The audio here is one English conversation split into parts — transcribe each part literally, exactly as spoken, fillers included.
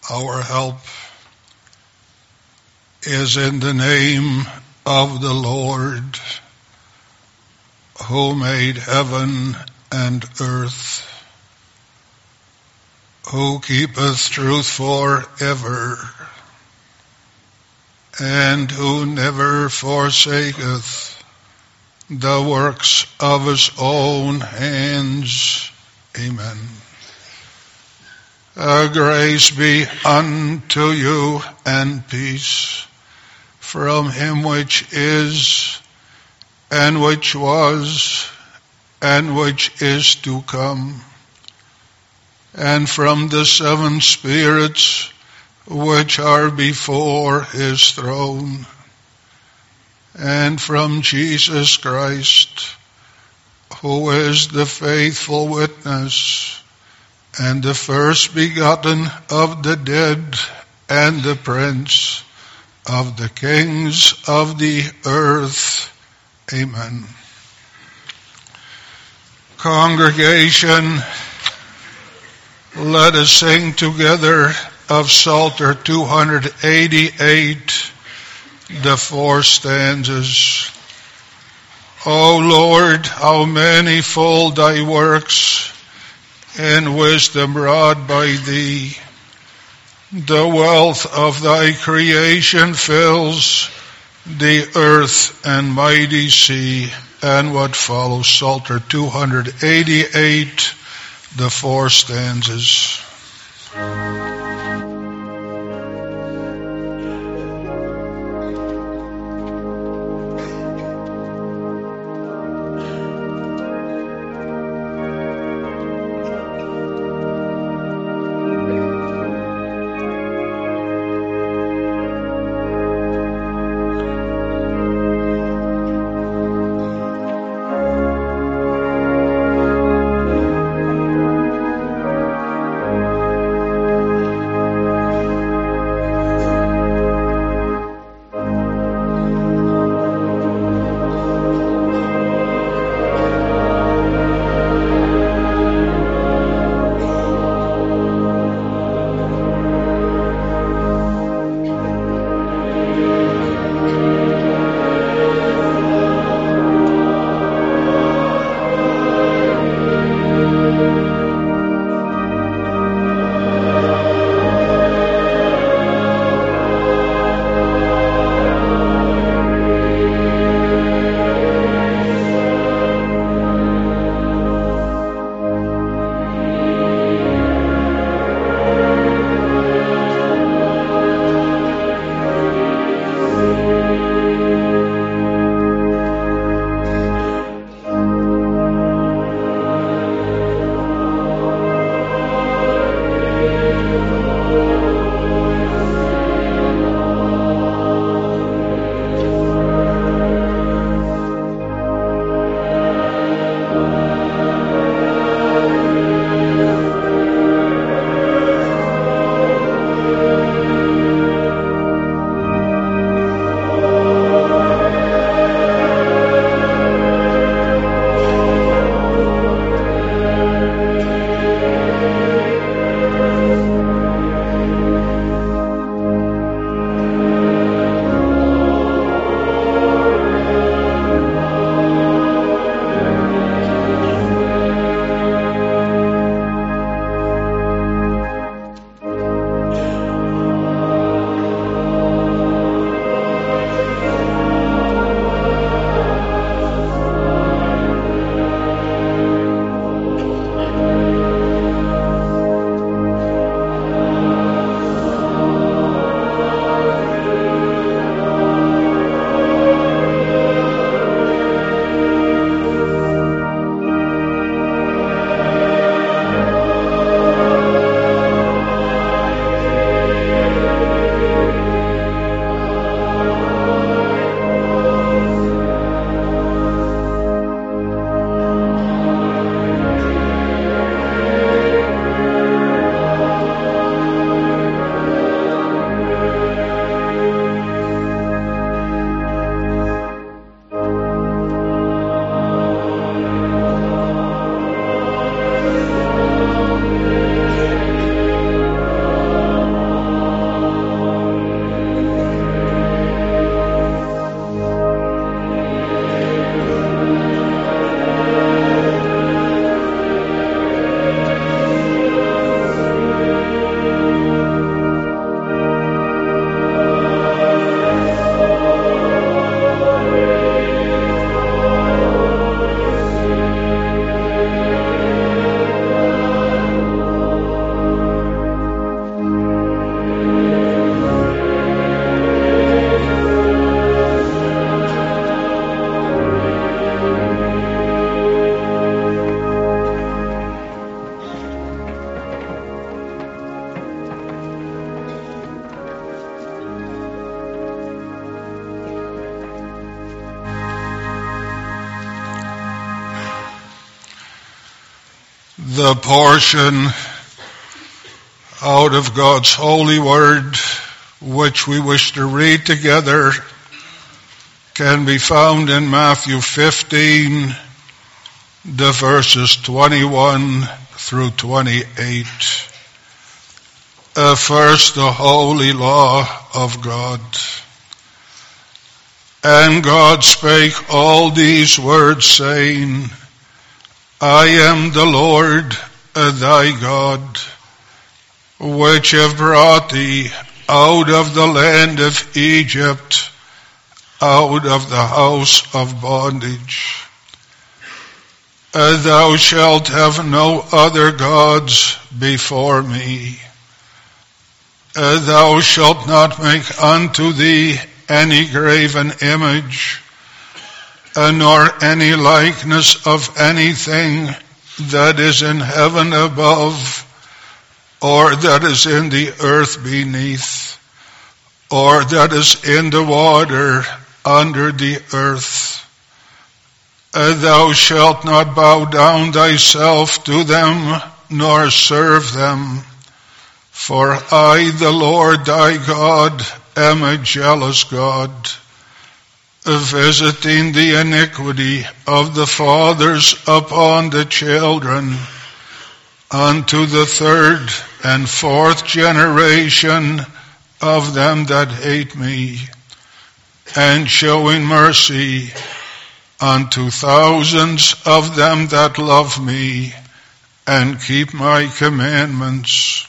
Our help is in the name of the Lord, who made heaven and earth, who keepeth truth forever, and who never forsaketh the works of his own hands. Amen. Uh, grace be unto you and peace from him which is, and which was, and which is to come, and from the seven spirits which are before his throne, and from Jesus Christ, who is the faithful witness, and the first begotten of the dead, and the prince of the kings of the earth. Amen. Congregation, let us sing together of Psalter two eighty-eight, the four stanzas. O Lord, how manifold thy works, in wisdom wrought by thee. The wealth of thy creation fills the earth and mighty sea. And what follows, Psalter two eighty-eight, the four stanzas. The portion out of God's holy word which we wish to read together can be found in Matthew fifteen, the verses twenty-one through twenty-eight. Uh, first, the holy law of God. And God spake all these words, saying, I am the Lord thy God, which have brought thee out of the land of Egypt, out of the house of bondage. Thou shalt have no other gods before me. Thou shalt not make unto thee any graven image, nor any likeness of anything that is in heaven above, or that is in the earth beneath, or that is in the water under the earth. Thou shalt not bow down thyself to them, nor serve them. For I, the Lord thy God, am a jealous God, visiting the iniquity of the fathers upon the children, unto the third and fourth generation of them that hate me, and showing mercy unto thousands of them that love me, and keep my commandments.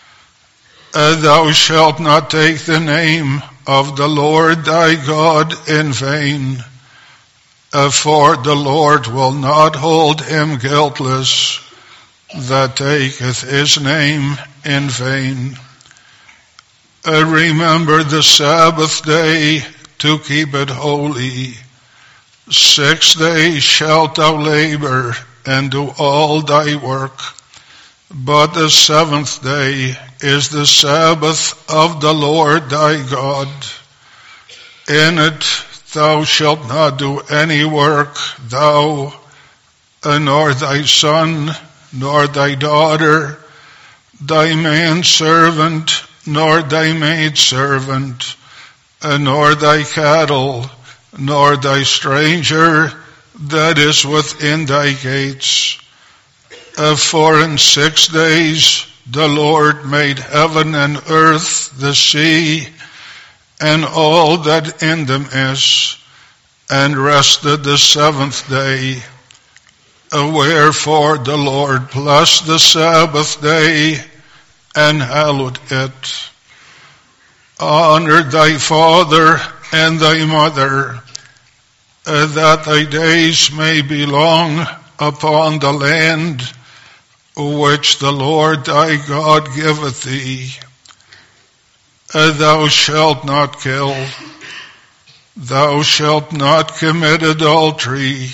Uh, thou shalt not take the name of the Lord thy God in vain, uh, for the Lord will not hold him guiltless that taketh his name in vain. Uh, remember the Sabbath day to keep it holy. Six days shalt thou labor and do all thy work. But the seventh day is the Sabbath of the Lord thy God. In it thou shalt not do any work, thou, nor thy son, nor thy daughter, thy manservant, nor thy maidservant, nor thy cattle, nor thy stranger that is within thy gates. Uh, for in six days the Lord made heaven and earth, the sea, and all that in them is, and rested the seventh day. Uh, wherefore the Lord blessed the Sabbath day and hallowed it. Honor thy father and thy mother, uh, that thy days may be long upon the land which the Lord thy God giveth thee. Uh, thou shalt not kill. Thou shalt not commit adultery.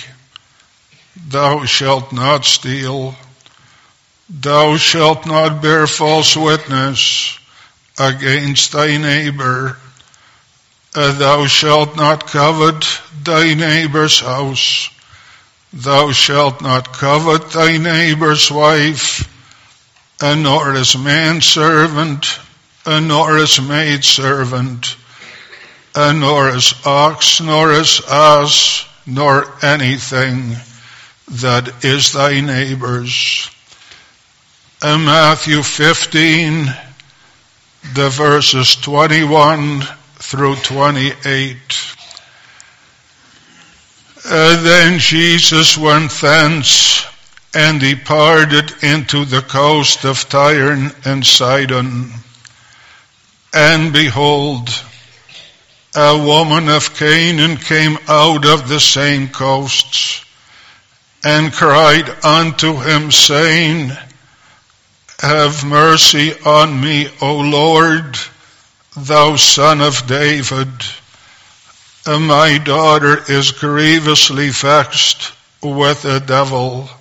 Thou shalt not steal. Thou shalt not bear false witness against thy neighbor. Uh, thou shalt not covet thy neighbor's house. Thou shalt not covet thy neighbor's wife, and nor his manservant, and nor his maidservant, and nor his ox, nor his ass, nor anything that is thy neighbor's. And Matthew fifteen, the verses twenty-one through twenty-eight. Uh, then Jesus went thence and departed into the coast of Tyre and Sidon. And behold, a woman of Canaan came out of the same coasts, and cried unto him, saying, Have mercy on me, O Lord, thou Son of David. My daughter is grievously vexed with a devil.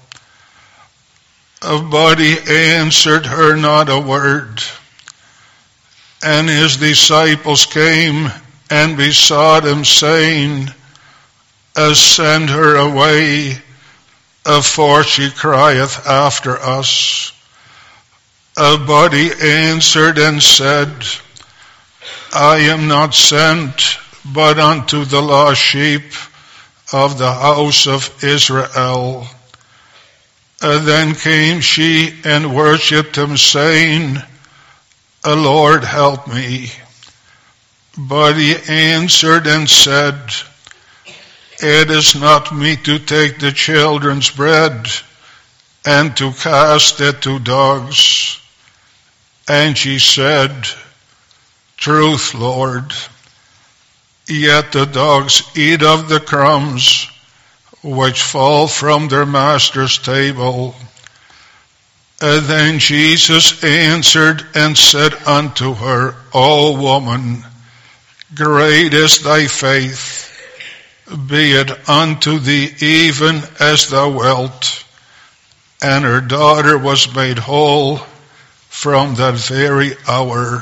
But he answered her not a word. And his disciples came and besought him, saying, Send her away, uh, for she crieth after us. Uh, but he answered and said, I am not sent but unto the lost sheep of the house of Israel. Uh, then came she and worshipped him, saying, uh, Lord, help me. But he answered and said, It is not meet to take the children's bread and to cast it to dogs. And she said, Truth, Lord, yet the dogs eat of the crumbs which fall from their master's table. And then Jesus answered and said unto her, O woman, great is thy faith. Be it unto thee even as thou wilt. And her daughter was made whole from that very hour.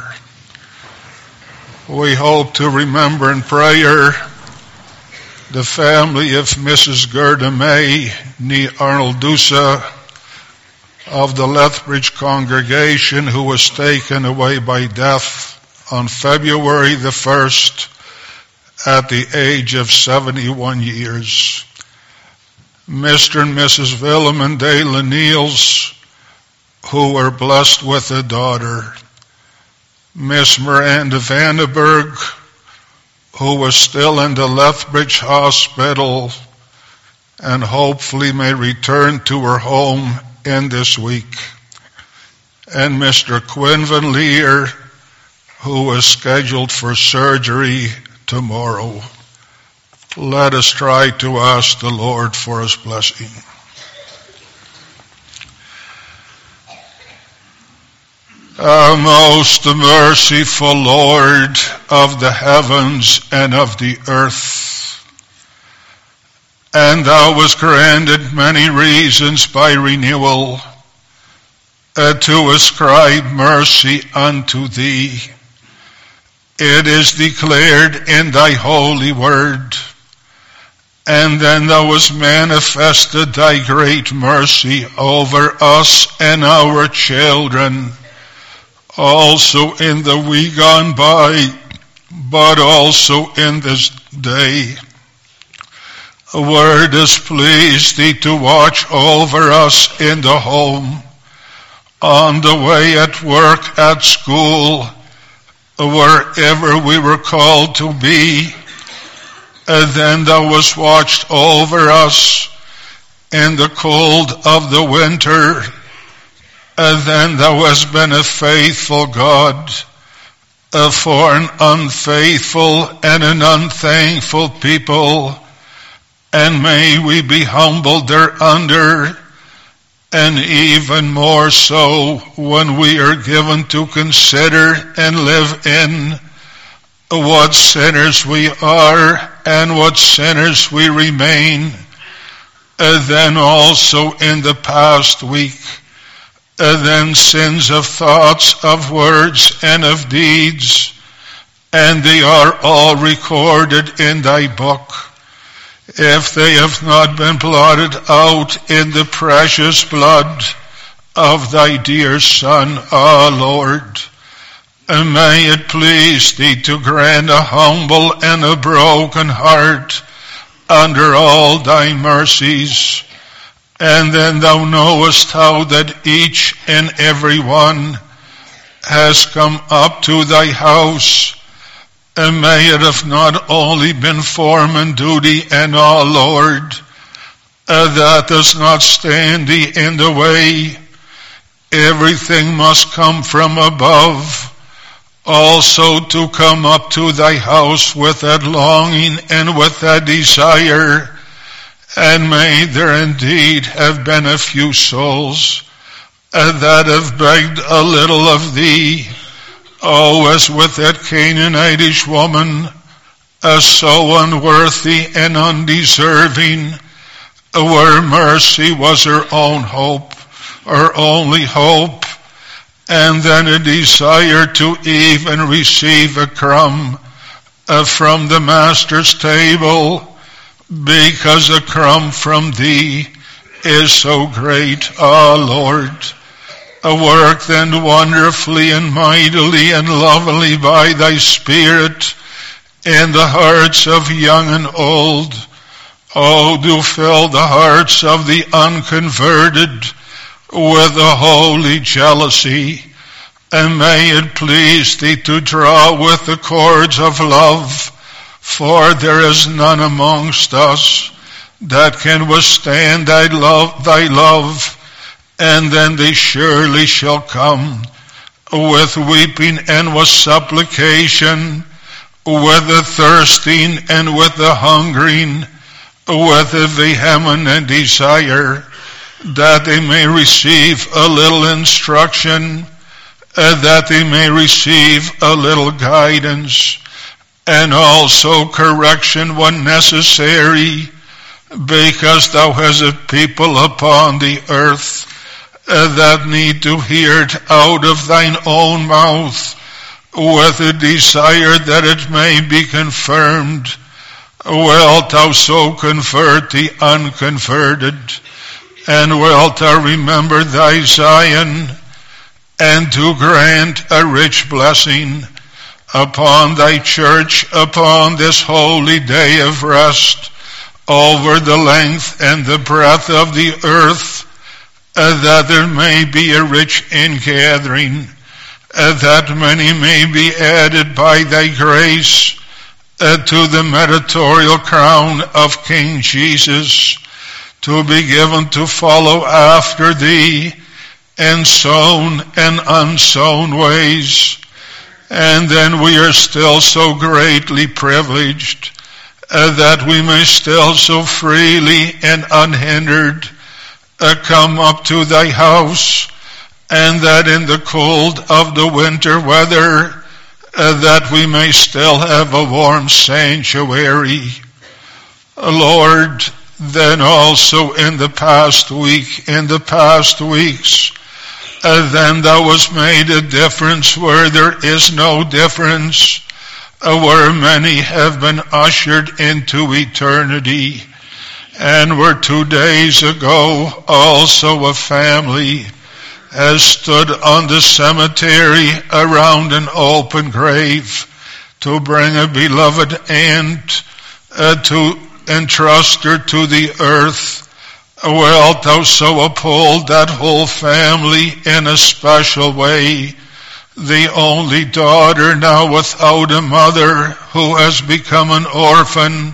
We hope to remember in prayer the family of Missus Gerda May, nee Arnold Dusa, of the Lethbridge congregation, who was taken away by death on February the first at the age of seventy-one years. Mister and Missus Willem and Dela Niels, who were blessed with a daughter. Miss Miranda Vandenberg, who was still in the Lethbridge Hospital and hopefully may return to her home in this week. And Mister Quinvan Lear, who is scheduled for surgery tomorrow. Let us try to ask the Lord for his blessing. Our most merciful Lord of the heavens and of the earth, and thou wast granted many reasons by renewal uh, to ascribe mercy unto thee. It is declared in thy holy word, and then thou hast manifested thy great mercy over us and our children, also in the week gone by, but also in this day. Where it has pleased thee to watch over us in the home, on the way at work, at school, wherever we were called to be, and then thou wast watched over us in the cold of the winter, and then thou hast been a faithful God uh, for an unfaithful and an unthankful people, and may we be humbled thereunder, and even more so when we are given to consider and live in what sinners we are and what sinners we remain. And then also in the past week, and then sins of thoughts, of words, and of deeds, and they are all recorded in thy book. If they have not been blotted out in the precious blood of thy dear Son, our Lord, and may it please thee to grant a humble and a broken heart under all thy mercies. And then thou knowest how that each and every one has come up to thy house, and may it have not only been form and duty and all, Lord, uh, that does not stand thee in the way. Everything must come from above, also to come up to thy house with that longing and with that desire. And may there indeed have been a few souls uh, that have begged a little of thee. Oh, as with that Canaanitish woman, uh, so unworthy and undeserving, uh, where mercy was her own hope, her only hope, and then a desire to even receive a crumb uh, from the Master's table, because a crumb from thee is so great, O Lord. Work then wonderfully and mightily and lovingly by thy Spirit in the hearts of young and old. Oh, do fill the hearts of the unconverted with a holy jealousy, and may it please thee to draw with the cords of love, for there is none amongst us that can withstand thy love, thy love, and then they surely shall come with weeping and with supplication, with the thirsting and with the hungering, with the vehement desire, that they may receive a little instruction, uh, that they may receive a little guidance, and also correction when necessary, because thou hast a people upon the earth uh, that need to hear it out of thine own mouth, with a desire that it may be confirmed. Wilt thou so convert the unconverted, and wilt thou remember thy Zion, and to grant a rich blessing upon thy church upon this holy day of rest, over the length and the breadth of the earth, uh, that there may be a rich ingathering, uh, that many may be added by thy grace uh, to the meritorial crown of King Jesus, to be given to follow after thee in sown and unsown ways. And then we are still so greatly privileged uh, that we may still so freely and unhindered uh, come up to thy house, and that in the cold of the winter weather uh, that we may still have a warm sanctuary. Lord, then also in the past week, in the past weeks, uh, then thou hast made a difference where there is no difference, uh, where many have been ushered into eternity. And where two days ago also a family has stood on the cemetery around an open grave to bring a beloved aunt uh, to entrust her to the earth. Wilt thou so uphold that whole family in a special way, the only daughter now without a mother who has become an orphan.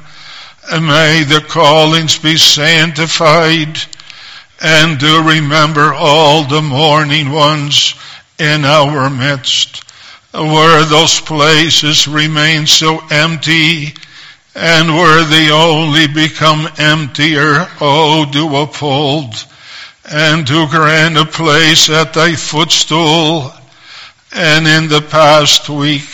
May the callings be sanctified, and do remember all the mourning ones in our midst, where those places remain so empty, and where they only become emptier. Oh, do uphold, and do grant a place at thy footstool. And in the past week,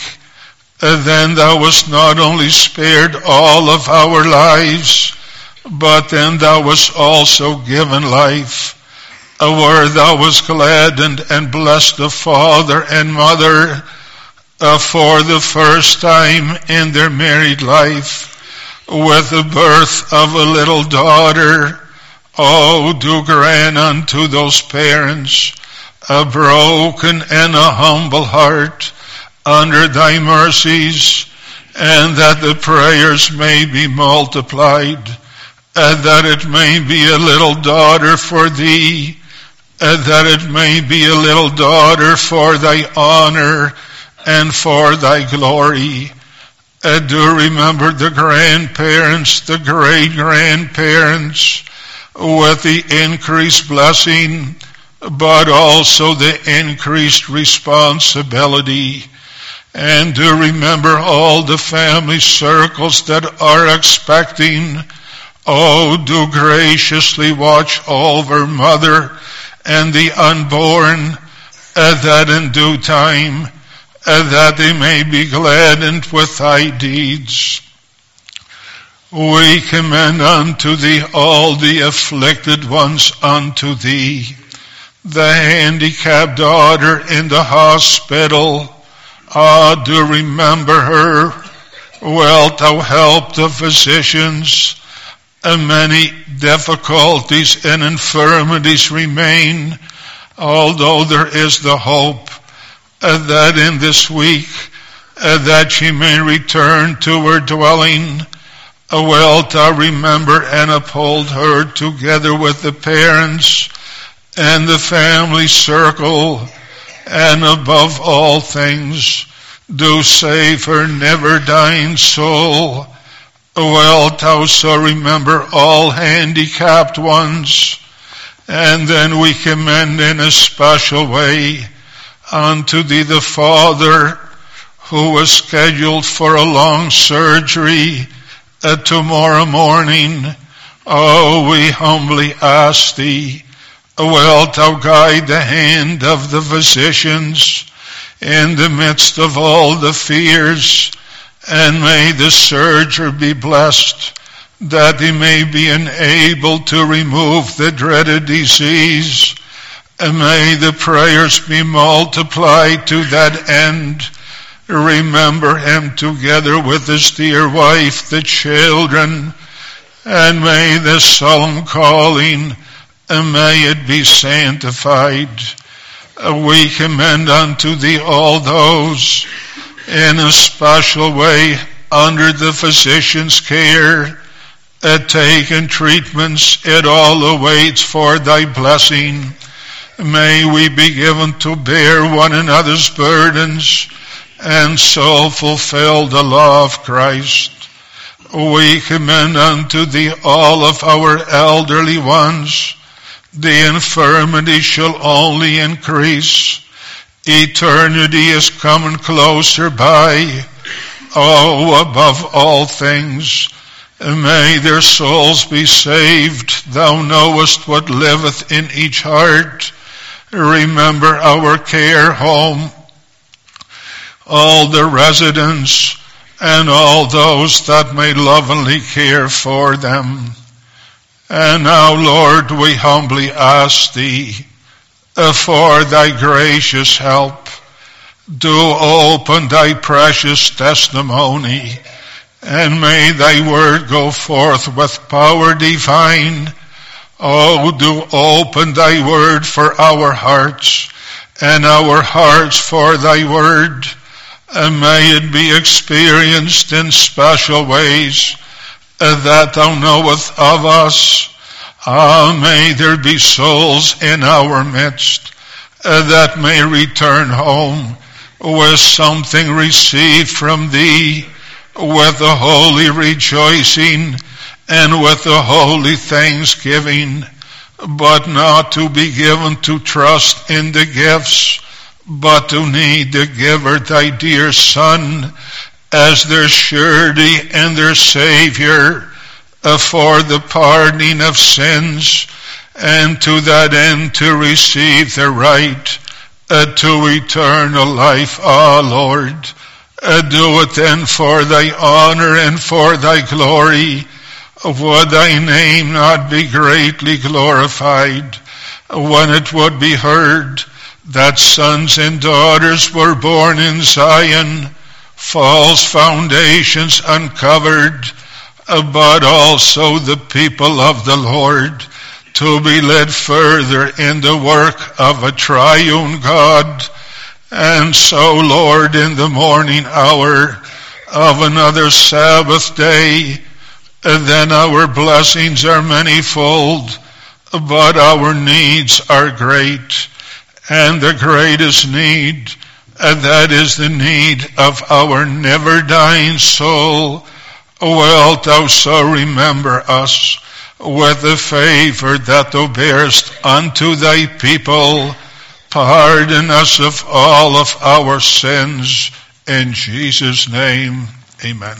then thou wast not only spared all of our lives, but then thou wast also given life, where thou wast gladdened and blessed the father and mother uh, for the first time in their married life with the birth of a little daughter. Oh, do grant unto those parents a broken and a humble heart under thy mercies, and that the prayers may be multiplied, and that it may be a little daughter for thee, and that it may be a little daughter for thy honor and for thy glory. And do remember the grandparents, the great-grandparents, with the increased blessing, but also the increased responsibility. And do remember all the family circles that are expecting. Oh, do graciously watch over mother and the unborn, uh, that in due time, uh, that they may be gladdened with thy deeds. We commend unto thee all the afflicted ones unto thee, the handicapped daughter in the hospital. Ah, do remember her. Wilt thou help the physicians and many difficulties and infirmities remain, although there is the hope uh, that in this week uh, that she may return to her dwelling. Uh, wilt thou remember and uphold her together with the parents and the family circle, and above all things do save her never-dying soul. Wilt thou so remember all handicapped ones, and then we commend in a special way unto thee the father who was scheduled for a long surgery uh, tomorrow morning. Oh, we humbly ask thee, wilt thou guide the hand of the physicians in the midst of all the fears, and may the surgery be blessed, that he may be enabled to remove the dreaded disease, and may the prayers be multiplied to that end. Remember him together with his dear wife, the children, and may this solemn calling, and may it be sanctified. We commend unto thee all those in a special way under the physician's care, uh, taken treatments, it all awaits for thy blessing. May we be given to bear one another's burdens, and so fulfill the law of Christ. We commend unto thee all of our elderly ones. The infirmity shall only increase. Eternity is coming closer by. Oh, above all things, may their souls be saved. Thou knowest what liveth in each heart. Remember our care home, all the residents, and all those that may lovingly care for them. And now, Lord, we humbly ask thee uh, for thy gracious help. Do open thy precious testimony, and may thy word go forth with power divine. Oh, do open thy word for our hearts, and our hearts for thy word, and may it be experienced in special ways uh, that thou knowest of us. Ah, may there be souls in our midst uh, that may return home with something received from thee, with a holy rejoicing and with a holy thanksgiving, but not to be given to trust in the gifts, but to need the giver, thy dear Son, as their surety and their Savior, uh, for the pardoning of sins, and to that end to receive the right uh, to eternal life. Ah, Lord, uh, do it then for thy honor and for thy glory. Would thy name not be greatly glorified when it would be heard that sons and daughters were born in Zion, false foundations uncovered, but also the people of the Lord, to be led further in the work of a triune God. And so, Lord, in the morning hour of another Sabbath day, then our blessings are manifold, but our needs are great. And the greatest need, and that is the need of our never-dying soul. Wilt thou so remember us with the favor that thou bearest unto thy people? Pardon us of all of our sins. In Jesus' name, amen.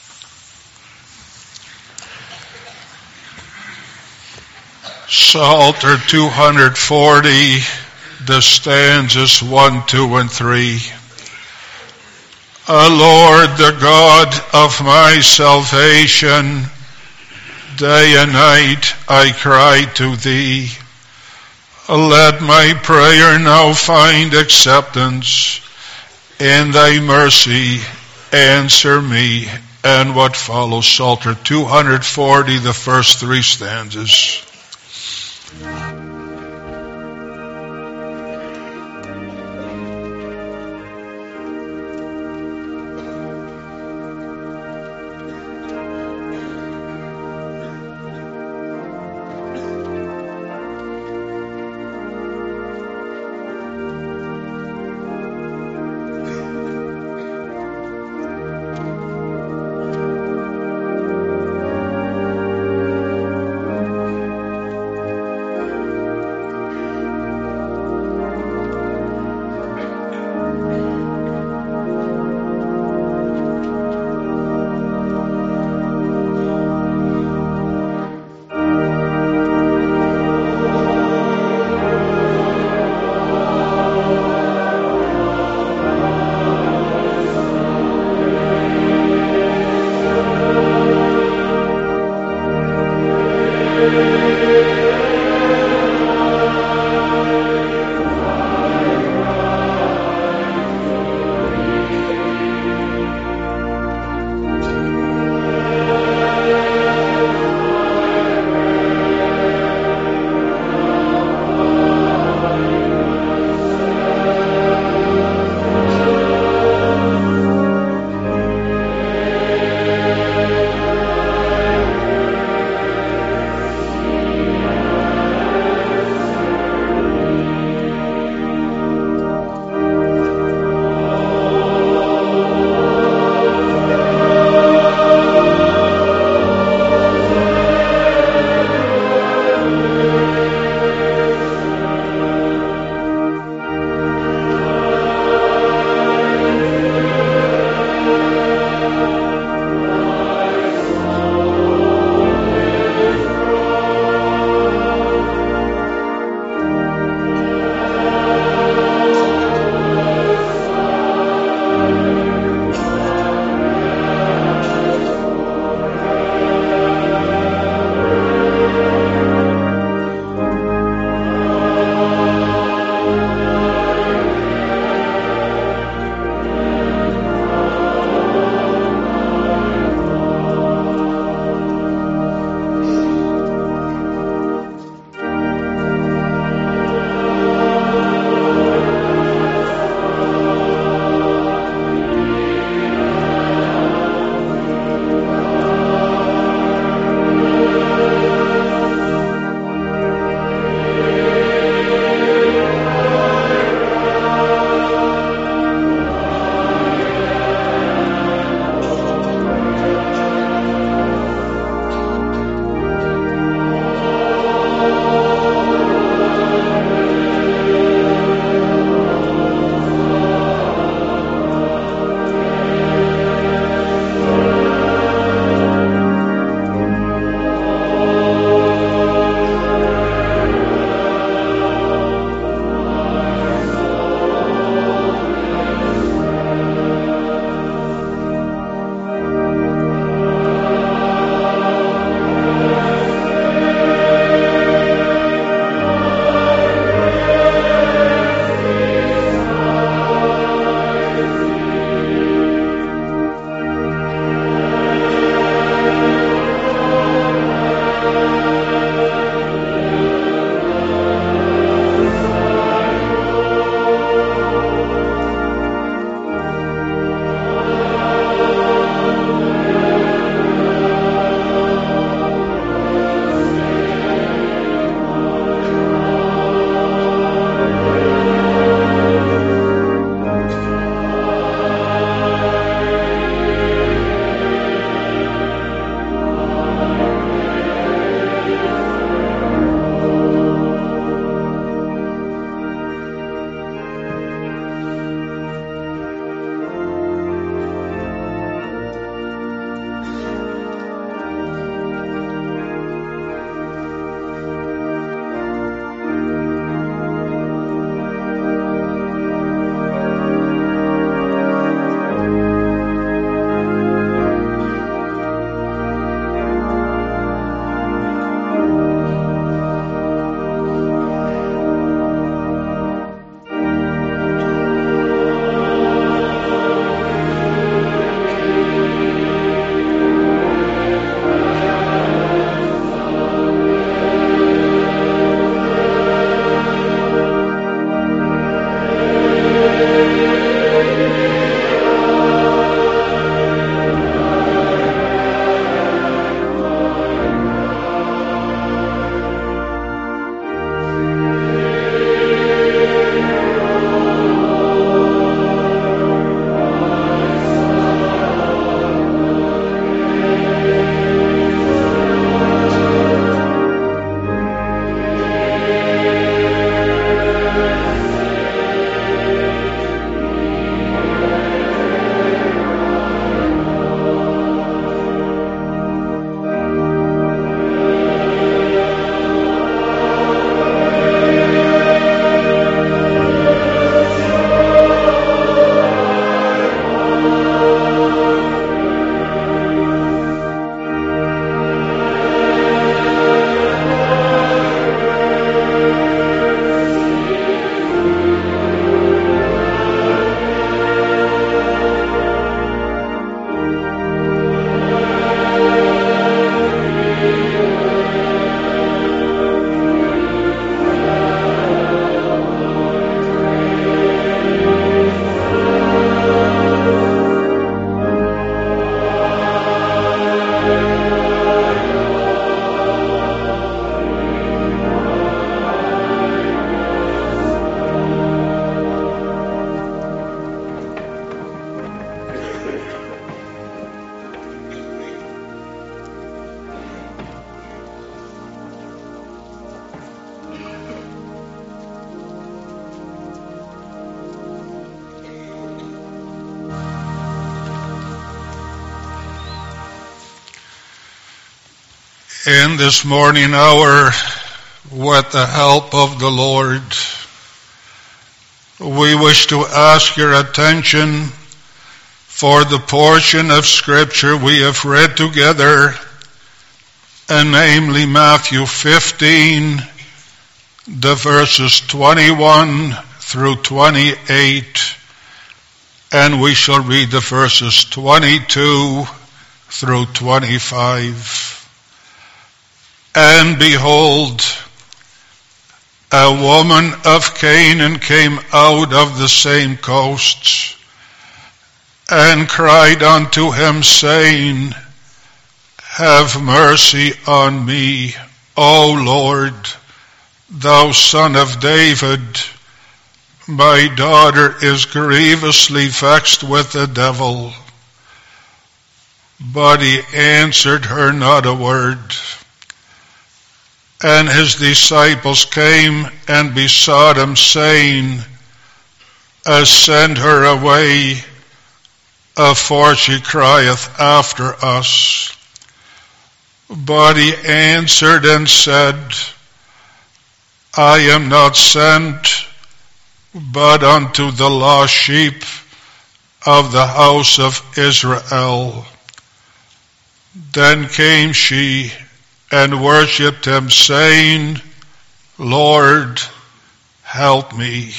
Psalter two hundred forty, the stanzas one, two, and three. O Lord, the God of my salvation, day and night I cry to thee. Let my prayer now find acceptance. In thy mercy, answer me. and what follows. Psalter two forty, the first three stanzas. In this morning hour, with the help of the Lord, we wish to ask your attention for the portion of Scripture we have read together, and namely Matthew fifteen, the verses twenty-one through twenty-eight, and we shall read the verses twenty-two through twenty-five. And behold, a woman of Canaan came out of the same coasts, and cried unto him, saying, Have mercy on me, O Lord, thou Son of David. My daughter is grievously vexed with the devil. But he answered her not a word. And his disciples came and besought him, saying, Send her away, for she crieth after us. But he answered and said, I am not sent, but unto the lost sheep of the house of Israel. Then came she and worshipped him, saying, Lord, help me.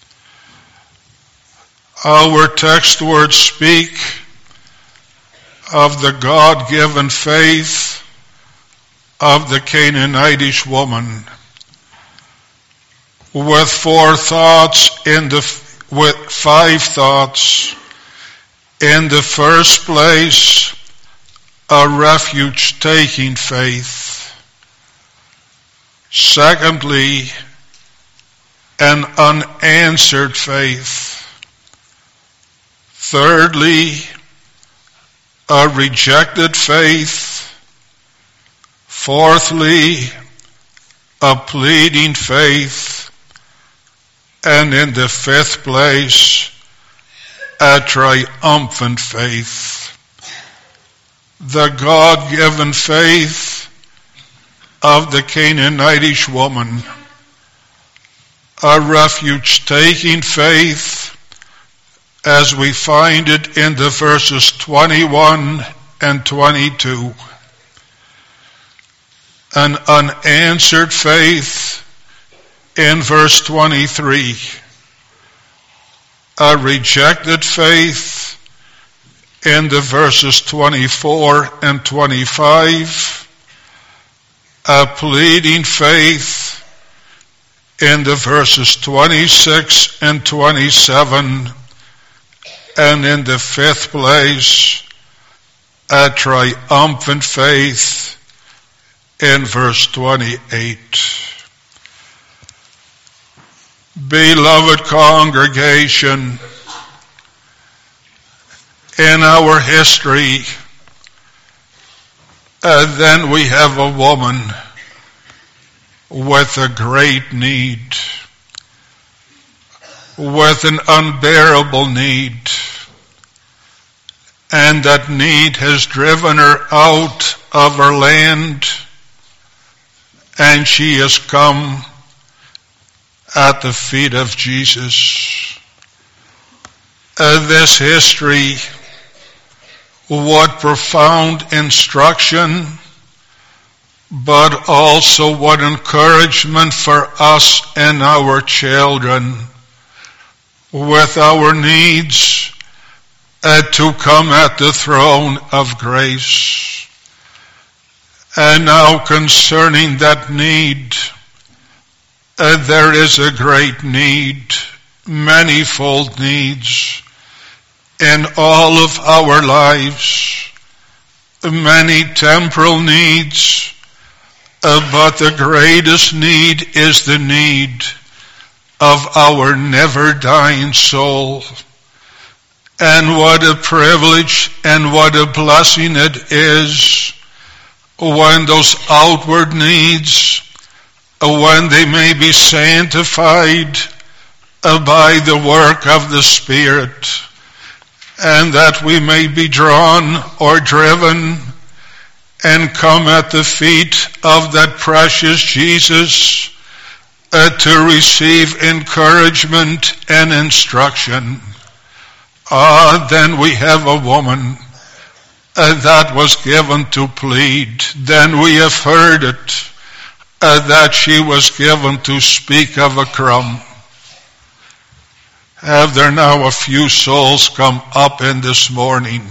Our text words speak of the God-given faith of the Canaanitish woman, with four thoughts in the with five thoughts. In the first place, a refuge-taking faith. Secondly, an unanswered faith. Thirdly, a rejected faith. Fourthly, a pleading faith. And in the fifth place, a triumphant faith. The God-given faith of the Canaanitish woman, a refuge-taking faith, as we find it in the verses twenty-one and twenty-two. An unanswered faith in verse twenty-three. A rejected faith in the verses twenty-four and twenty-five, a pleading faith in the verses twenty-six and twenty-seven, and in the fifth place, a triumphant faith in verse twenty-eight. Beloved congregation, in our history, uh, then we have a woman with a great need, with an unbearable need, and that need has driven her out of her land, and she has come at the feet of Jesus. Uh, this history, what profound instruction, but also what encouragement for us and our children with our needs uh, to come at the throne of grace. And now concerning that need, uh, there is a great need, manifold needs in all of our lives, many temporal needs, uh, but the greatest need is the need of our never-dying soul. And what a privilege and what a blessing it is when those outward needs, when they may be sanctified by the work of the Spirit, and that we may be drawn or driven and come at the feet of that precious Jesus uh, to receive encouragement and instruction. Ah, then we have a woman uh, that was given to plead. Then we have heard it, uh, that she was given to speak of a crumb. Have there now a few souls come up in this morning,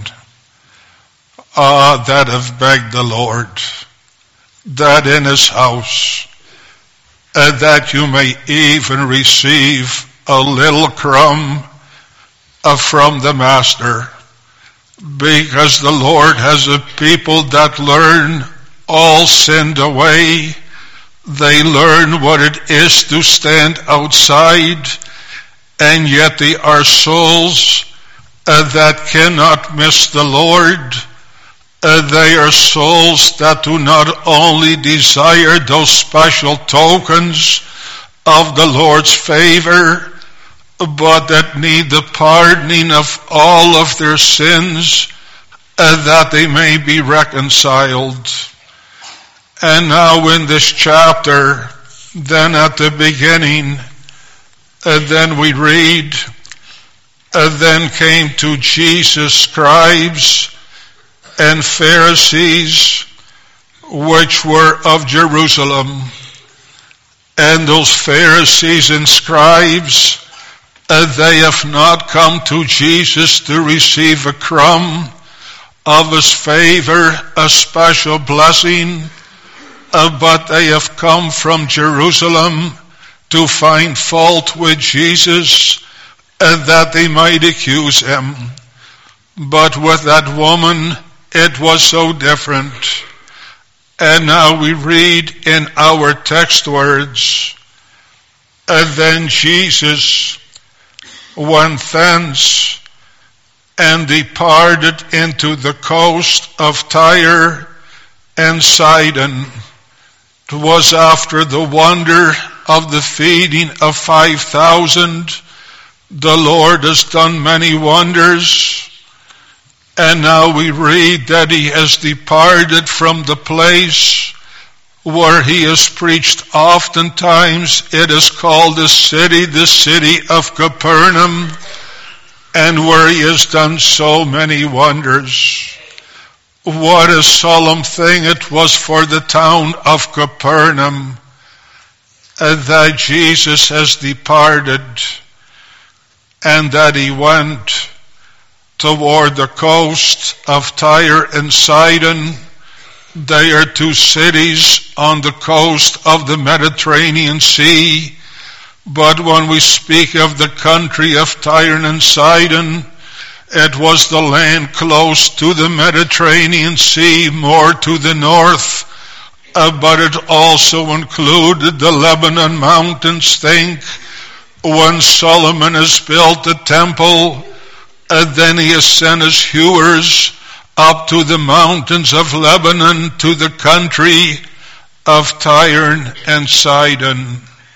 ah, that have begged the Lord, that in his house, uh, that you may even receive a little crumb uh, from the Master, because the Lord has a people that learn all sinned away. They learn what it is to stand outside, and yet they are souls uh, that cannot miss the Lord. Uh, they are souls that do not only desire those special tokens of the Lord's favor, but that need the pardoning of all of their sins, uh, that they may be reconciled. And now in this chapter, then at the beginning, uh, then we read, uh, then came to Jesus scribes and Pharisees, which were of Jerusalem. And those Pharisees and scribes, uh, they have not come to Jesus to receive a crumb of his favor, a special blessing, uh, but they have come from Jerusalem to find fault with Jesus, uh, that they might accuse him. But with that woman, it was so different. And now we read in our text words, and then Jesus went thence and departed into the coast of Tyre and Sidon. It was after the wonder of the feeding of five thousand. The Lord has done many wonders. And now we read that he has departed from the place where he has preached oftentimes. It is called the city, the city of Capernaum, and where he has done so many wonders. What a solemn thing it was for the town of Capernaum that Jesus has departed and that he went toward the coast of Tyre and Sidon. They are two cities on the coast of the Mediterranean Sea. But when we speak of the country of Tyre and Sidon, it was the land close to the Mediterranean Sea, more to the north. Uh, but it also included the Lebanon mountains. Think, when Solomon has built the temple, and then he has sent his hewers up to the mountains of Lebanon, to the country of Tyre and Sidon.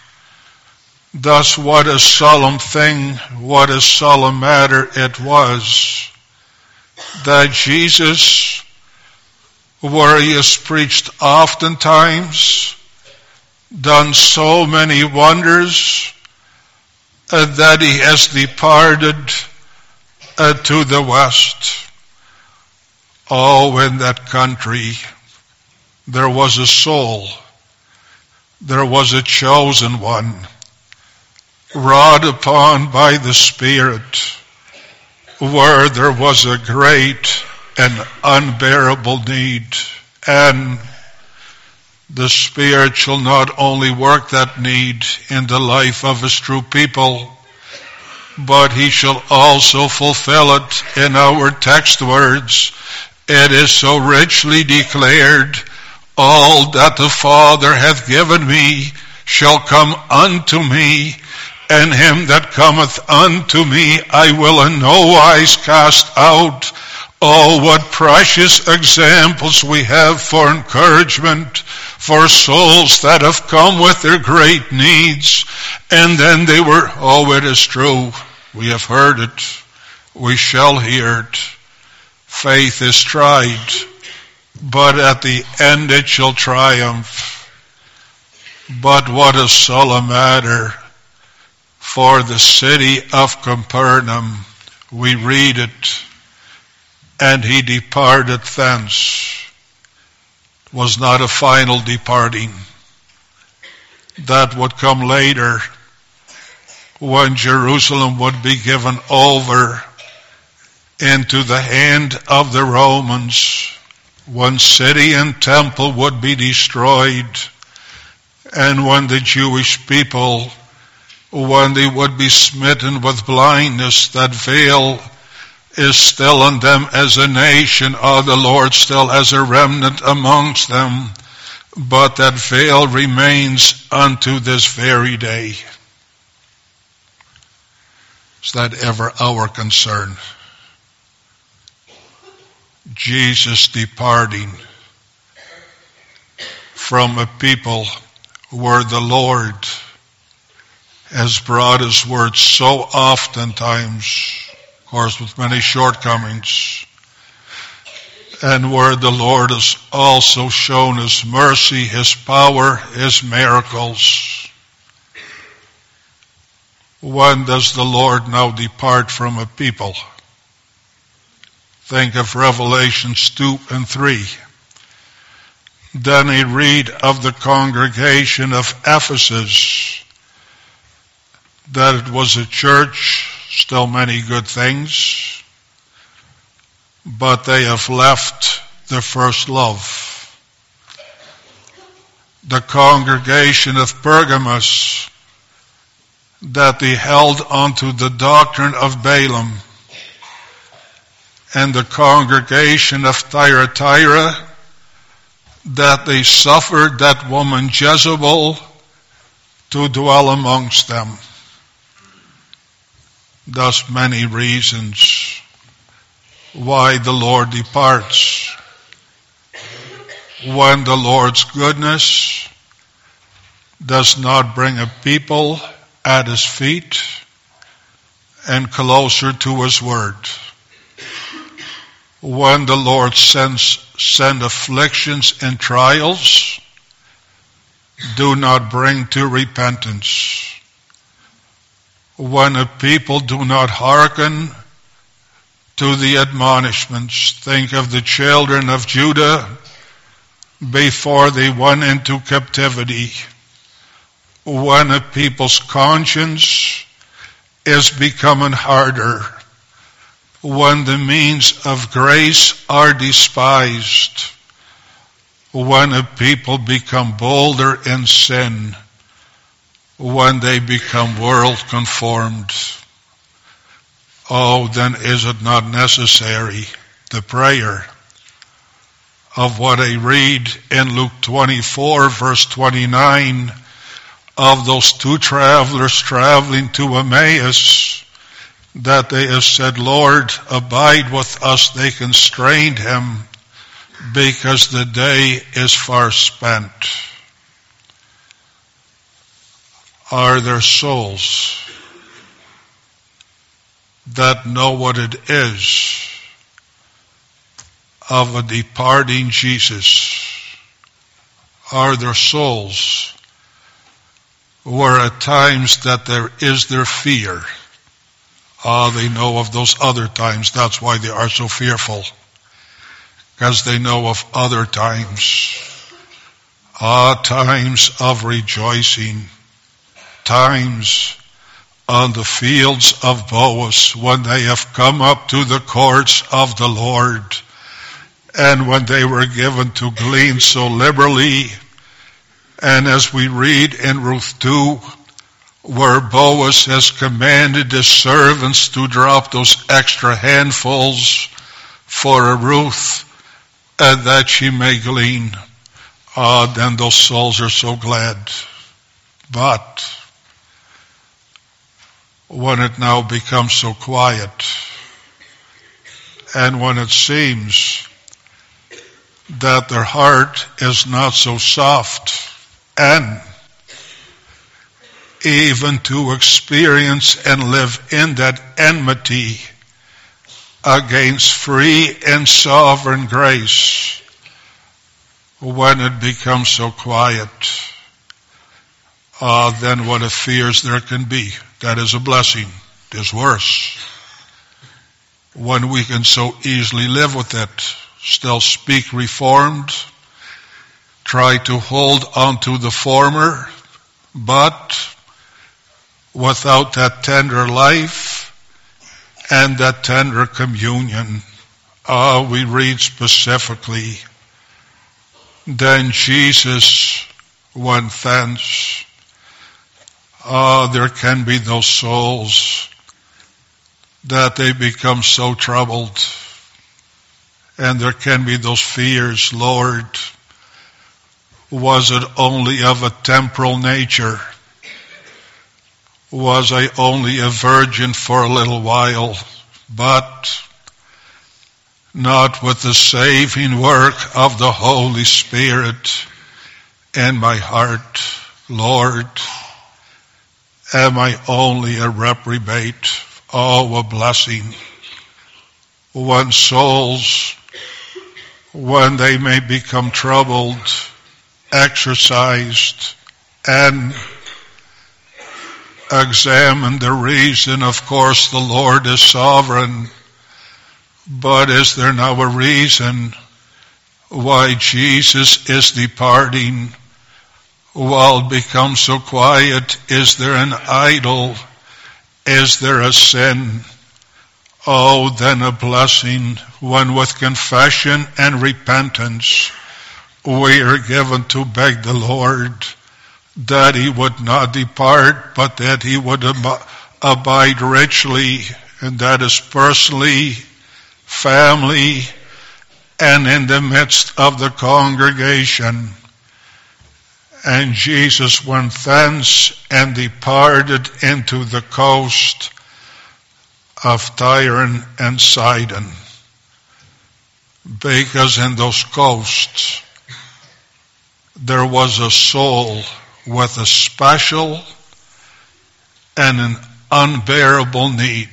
Thus, what a solemn thing, what a solemn matter it was that Jesus, where he has preached oftentimes, done so many wonders, uh, that he has departed uh, to the west. Oh, in that country, there was a soul, there was a chosen one, wrought upon by the Spirit, where there was a great and unbearable need. And the Spirit shall not only work that need in the life of his true people, but he shall also fulfill it in our text words. It is so richly declared, all that the Father hath given me shall come unto me, and him that cometh unto me I will in no wise cast out. Oh, what precious examples we have for encouragement, for souls that have come with their great needs, and then they were, oh, it is true, we have heard it, we shall hear it. Faith is tried, but at the end it shall triumph. But what a solemn matter for the city of Capernaum. We read it, and he departed thence. It was not a final departing. That would come later, when Jerusalem would be given over into the hand of the Romans, when city and temple would be destroyed, and when the Jewish people, when they would be smitten with blindness, that veil is still on them as a nation, or the Lord still as a remnant amongst them, but that veil remains unto this very day. Is that ever our concern? Jesus departing from a people where the Lord has brought his word so oftentimes, of course with many shortcomings, and where the Lord has also shown his mercy, his power, his miracles. When does the Lord now depart from a people? Think of Revelations two and three. Then I read of the congregation of Ephesus, that it was a church, still many good things, but they have left their first love. The congregation of Pergamos, that they held onto the doctrine of Balaam, and the congregation of Thyatira, that they suffered that woman Jezebel to dwell amongst them. Thus many reasons why the Lord departs. When the Lord's goodness does not bring a people at his feet and closer to his word. When the Lord sends send afflictions and trials, do not bring to repentance. When a people do not hearken to the admonishments, think of the children of Judah before they went into captivity. When a people's conscience is becoming harder, when the means of grace are despised, when a people become bolder in sin, when they become world conformed, oh, then is it not necessary, the prayer of what I read in Luke twenty-four, verse twenty-nine, of those two travelers traveling to Emmaus, that they have said, Lord, abide with us. They constrained him because the day is far spent. Are there souls that know what it is of a departing Jesus? Are there souls where at times that there is their fear? Ah, they know of those other times. That's why they are so fearful. Because they know of other times. Ah, times of rejoicing. Times on the fields of Boaz, when they have come up to the courts of the Lord, and when they were given to glean so liberally. And as we read in Ruth two, where Boaz has commanded his servants to drop those extra handfuls for a Ruth, and that she may glean. Ah, then those souls are so glad. But when it now becomes so quiet, and when it seems that their heart is not so soft, and even to experience and live in that enmity against free and sovereign grace, when it becomes so quiet, uh, then what a fears there can be. That is a blessing. It is worse when we can so easily live with it, still speak reformed, try to hold on to the former, but without that tender life and that tender communion. Uh, we read specifically, then Jesus went thence. Uh, there can be those souls that they become so troubled, and there can be those fears, Lord, was it only of a temporal nature? Was I only a virgin for a little while, but not with the saving work of the Holy Spirit in my heart? Lord, am I only a reprobate? Oh, a blessing when souls, when they may become troubled, exercised, and examine the reason. Of course, the Lord is sovereign, but is there now a reason why Jesus is departing? While it becomes so quiet, is there an idol? Is there a sin? Oh, then a blessing when with confession and repentance we are given to beg the Lord that he would not depart, but that he would ab- abide richly, and that is personally, family, and in the midst of the congregation. And Jesus went thence and departed into the coast of Tyre and Sidon. Because in those coasts there was a soul with a special and an unbearable need.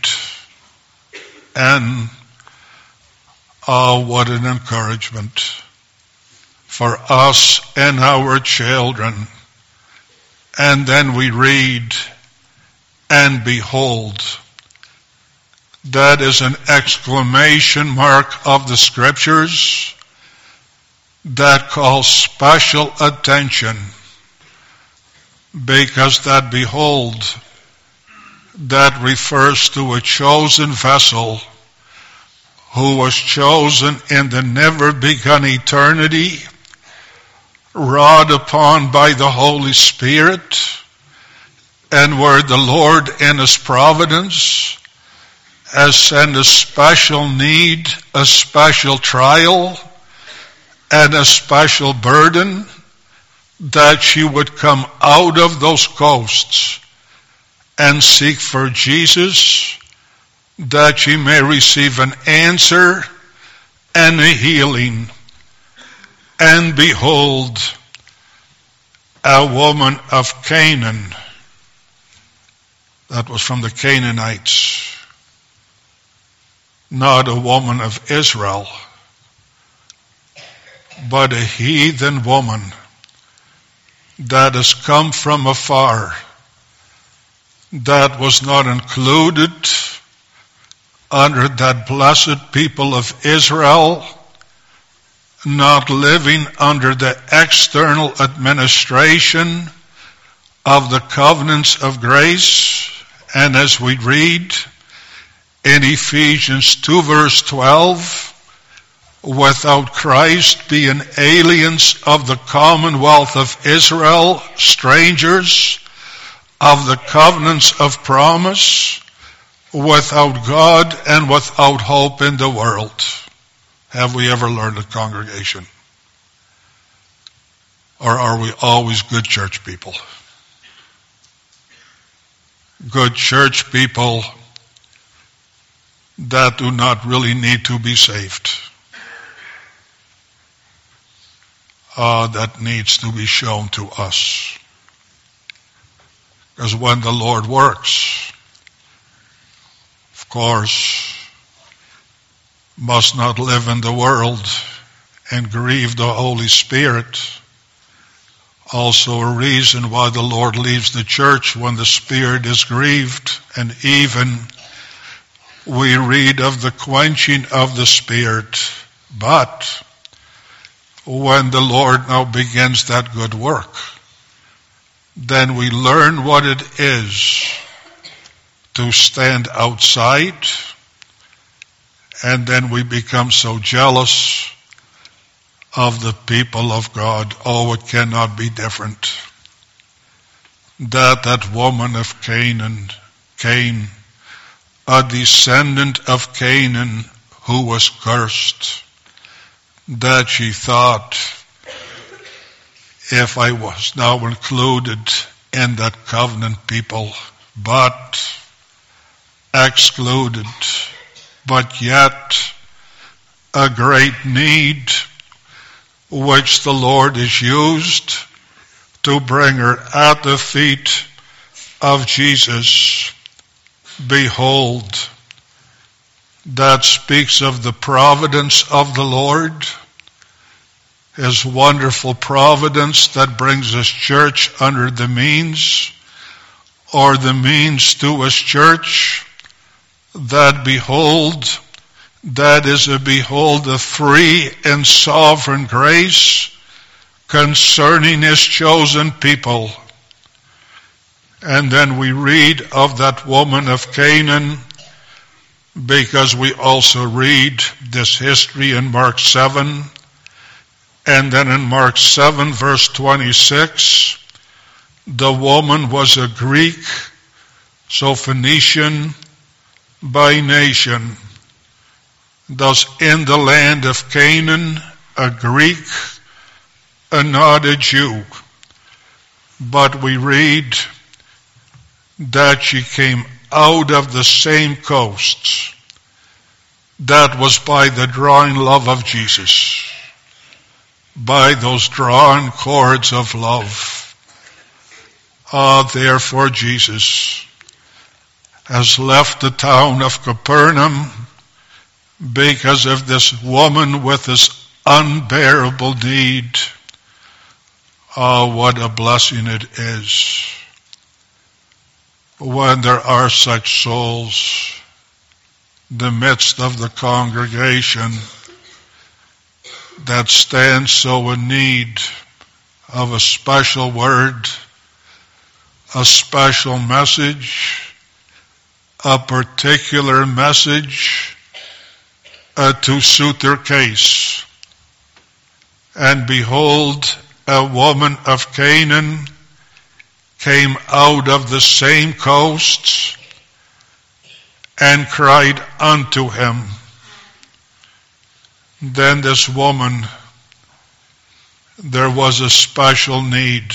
And oh, what an encouragement for us and our children. And then we read, and behold. That is an exclamation mark of the Scriptures that calls special attention, because that behold, that refers to a chosen vessel who was chosen in the never begun eternity, wrought upon by the Holy Spirit, and where the Lord in his providence has sent a special need, a special trial, and a special burden, that she would come out of those coasts and seek for Jesus, that she may receive an answer and a healing. And behold, a woman of Canaan, that was from the Canaanites, not a woman of Israel, but a heathen woman that has come from afar, that was not included under that blessed people of Israel, not living under the external administration of the covenants of grace. And as we read in Ephesians two verse twelve, without Christ being aliens of the commonwealth of Israel, strangers of the covenants of promise, without God and without hope in the world. Have we ever learned a congregation? Or are we always good church people? Good church people that do not really need to be saved. Uh, that needs to be shown to us. Because when the Lord works, of course, must not live in the world and grieve the Holy Spirit. Also a reason why the Lord leaves the church when the Spirit is grieved. And even we read of the quenching of the Spirit. But when the Lord now begins that good work, then we learn what it is to stand outside, and then we become so jealous of the people of God. Oh, it cannot be different. That that woman of Canaan, Cain, a descendant of Canaan who was cursed, that she thought, if I was now included in that covenant people, but excluded, but yet a great need which the Lord has used to bring her at the feet of Jesus. Behold, that speaks of the providence of the Lord, His wonderful providence that brings His church under the means, or the means to His church. That behold, that is a behold the free and sovereign grace concerning His chosen people. And then we read of that woman of Canaan, because we also read this history in Mark seven, and then in Mark seven verse twenty-six, the woman was a Greek, so Phoenician by nation, thus in the land of Canaan, a Greek, and not a Jew. But we read that she came out of the same coasts. That was by the drawing love of Jesus, by those drawn cords of love. Ah, therefore Jesus has left the town of Capernaum because of this woman with this unbearable need. Oh, what a blessing it is when there are such souls in the midst of the congregation that stand so in need of a special word, a special message, a particular message uh, to suit their case. And behold, a woman of Canaan came out of the same coasts and cried unto Him. Then this woman, there was a special need,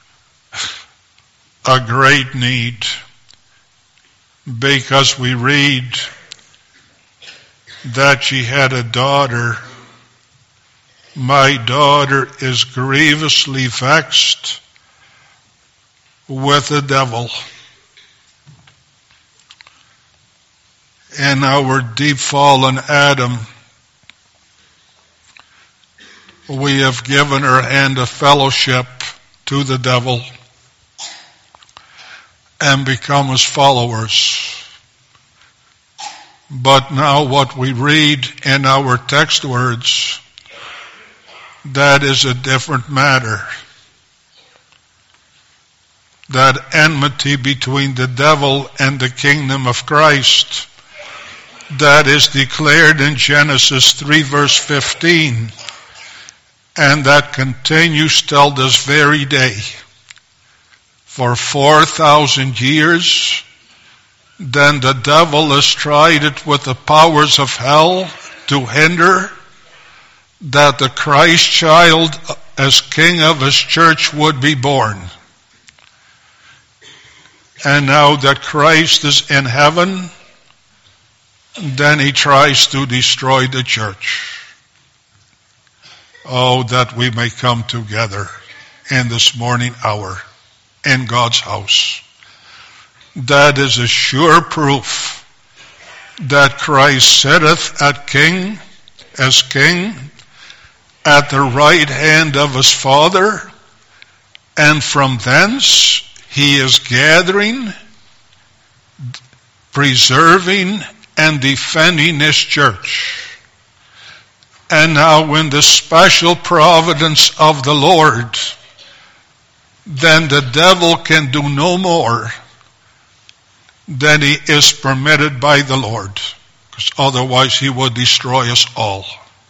a great need, because we read that she had a daughter. My daughter is grievously vexed with the devil. In our deep fallen Adam, we have given her hand of fellowship to the devil and become his followers. But now what we read in our text words, that is a different matter. That enmity between the devil and the kingdom of Christ, that is declared in Genesis three verse fifteen, and that continues till this very day. For four thousand years, then the devil has tried it with the powers of hell to hinder that the Christ child as king of his church would be born. And now that Christ is in heaven, then he tries to destroy the church. Oh, that we may come together in this morning hour in God's house. That is a sure proof that Christ sitteth at king, as king, at the right hand of his Father, and from thence he is gathering, preserving, and defending his church. And now in the special providence of the Lord, then the devil can do no more than he is permitted by the Lord, because otherwise he would destroy us all.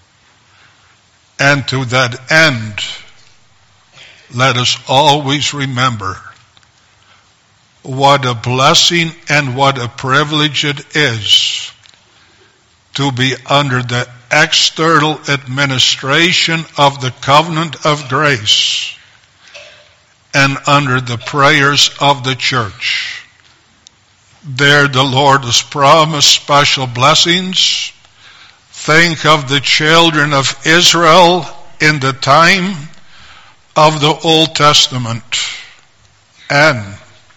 And to that end, let us always remember what a blessing and what a privilege it is to be under the external administration of the covenant of grace and under the prayers of the church. There the Lord has promised special blessings. Think of the children of Israel in the time of the Old Testament. And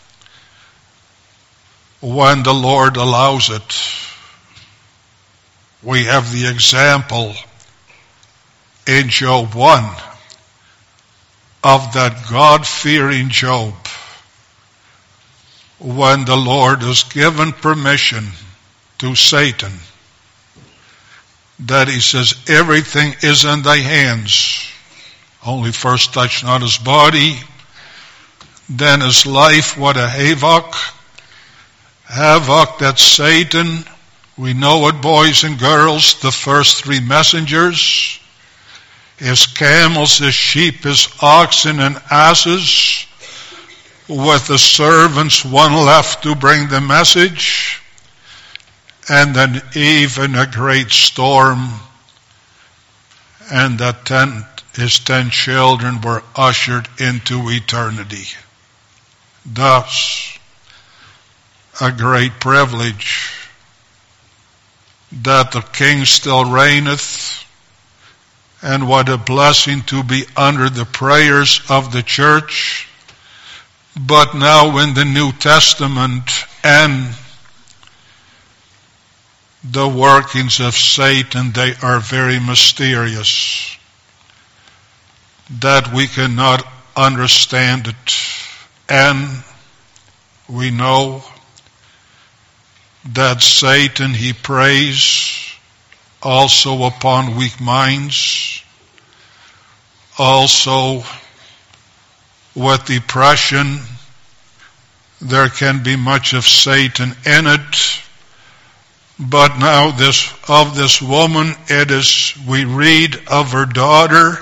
when the Lord allows it, we have the example in Job one of that God-fearing Job, when the Lord has given permission to Satan, that he says, everything is in thy hands. Only first touch not his body, then his life, what a havoc. Havoc, that's Satan. We know it, boys and girls, the first three messengers. His camels, his sheep, his oxen and asses, with the servants, one left to bring the message. And then even a great storm, and that ten, his ten children were ushered into eternity. Thus, a great privilege that the King still reigneth, and what a blessing to be under the prayers of the church. But now in the New Testament, and the workings of Satan, they are very mysterious, that we cannot understand it. And we know that Satan, he preys also upon weak minds, also with depression. There can be much of Satan in it. But now this of this woman, it is, we read of her daughter,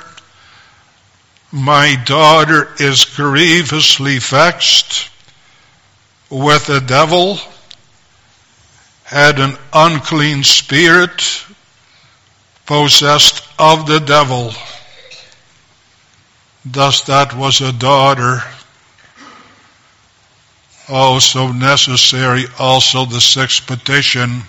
my daughter is grievously vexed with the devil, had an unclean spirit, possessed of the devil. Thus that was a daughter. Also necessary, also the sixth petition,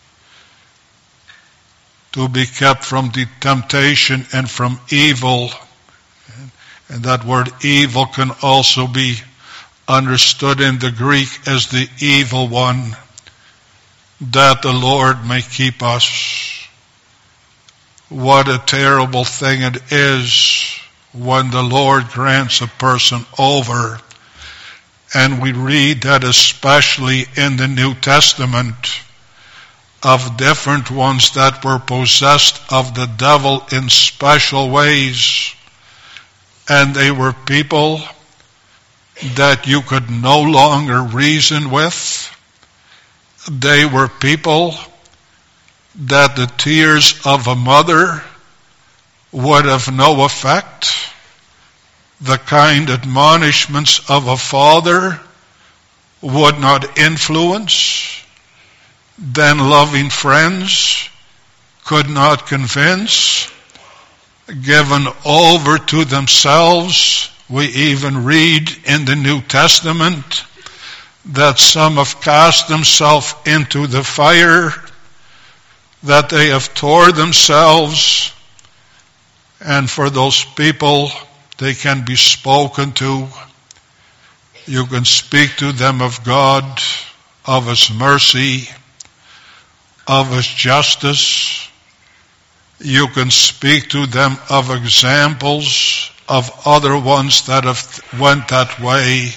to be kept from the temptation and from evil. And that word evil can also be understood in the Greek as the evil one, that the Lord may keep us. What a terrible thing it is when the Lord grants a person over. And we read that especially in the New Testament, of different ones that were possessed of the devil in special ways. And they were people that you could no longer reason with. They were people that the tears of a mother would have no effect. The kind admonishments of a father would not influence. Then loving friends could not convince. Given over to themselves, we even read in the New Testament that some have cast themselves into the fire, that they have tore themselves, and for those people, they can be spoken to. You can speak to them of God, of His mercy, of His justice, You can speak to them of examples of other ones that have went that way,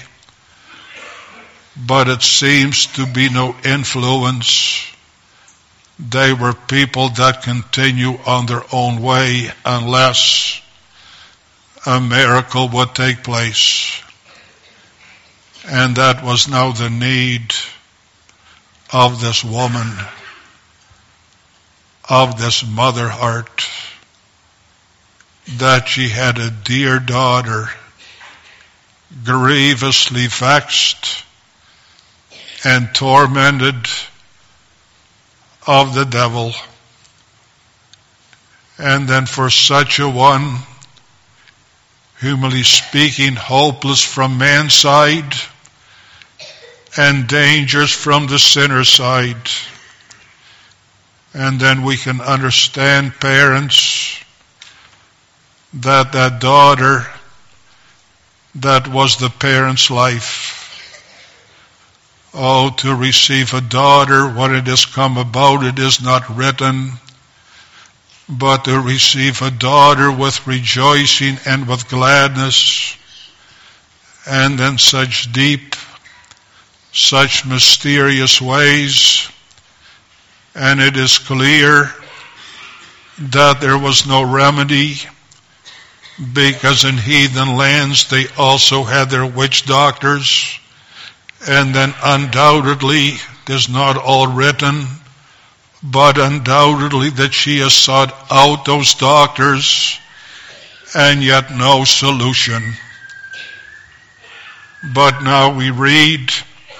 but it seems to be no influence. They were people that continue on their own way unless a miracle would take place. And that was now the need of this woman, of this mother heart, that she had a dear daughter grievously vexed and tormented of the devil. And then for such a one, humanly speaking, hopeless from man's side and dangerous from the sinner's side. And then we can understand, parents, that that daughter, that was the parent's life. Oh, to receive a daughter, when it has come about, it is not written, but to receive a daughter with rejoicing and with gladness, and in such deep, such mysterious ways. And it is clear that there was no remedy, because in heathen lands they also had their witch doctors. And then undoubtedly, it is not all written, but undoubtedly that she has sought out those doctors, and yet no solution. But now we read,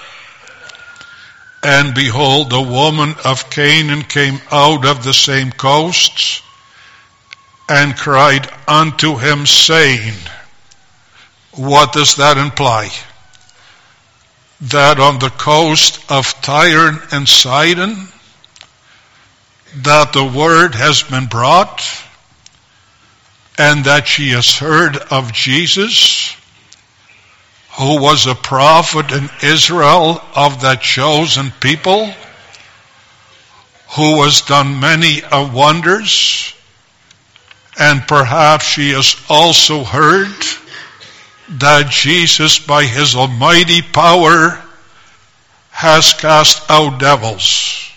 and behold, the woman of Canaan came out of the same coasts, and cried unto him, saying, what does that imply? That on the coast of Tyre and Sidon, that the word has been brought, and that she has heard of Jesus, who was a prophet in Israel of that chosen people, who has done many of wonders, and perhaps she has also heard that Jesus, by his almighty power, has cast out devils.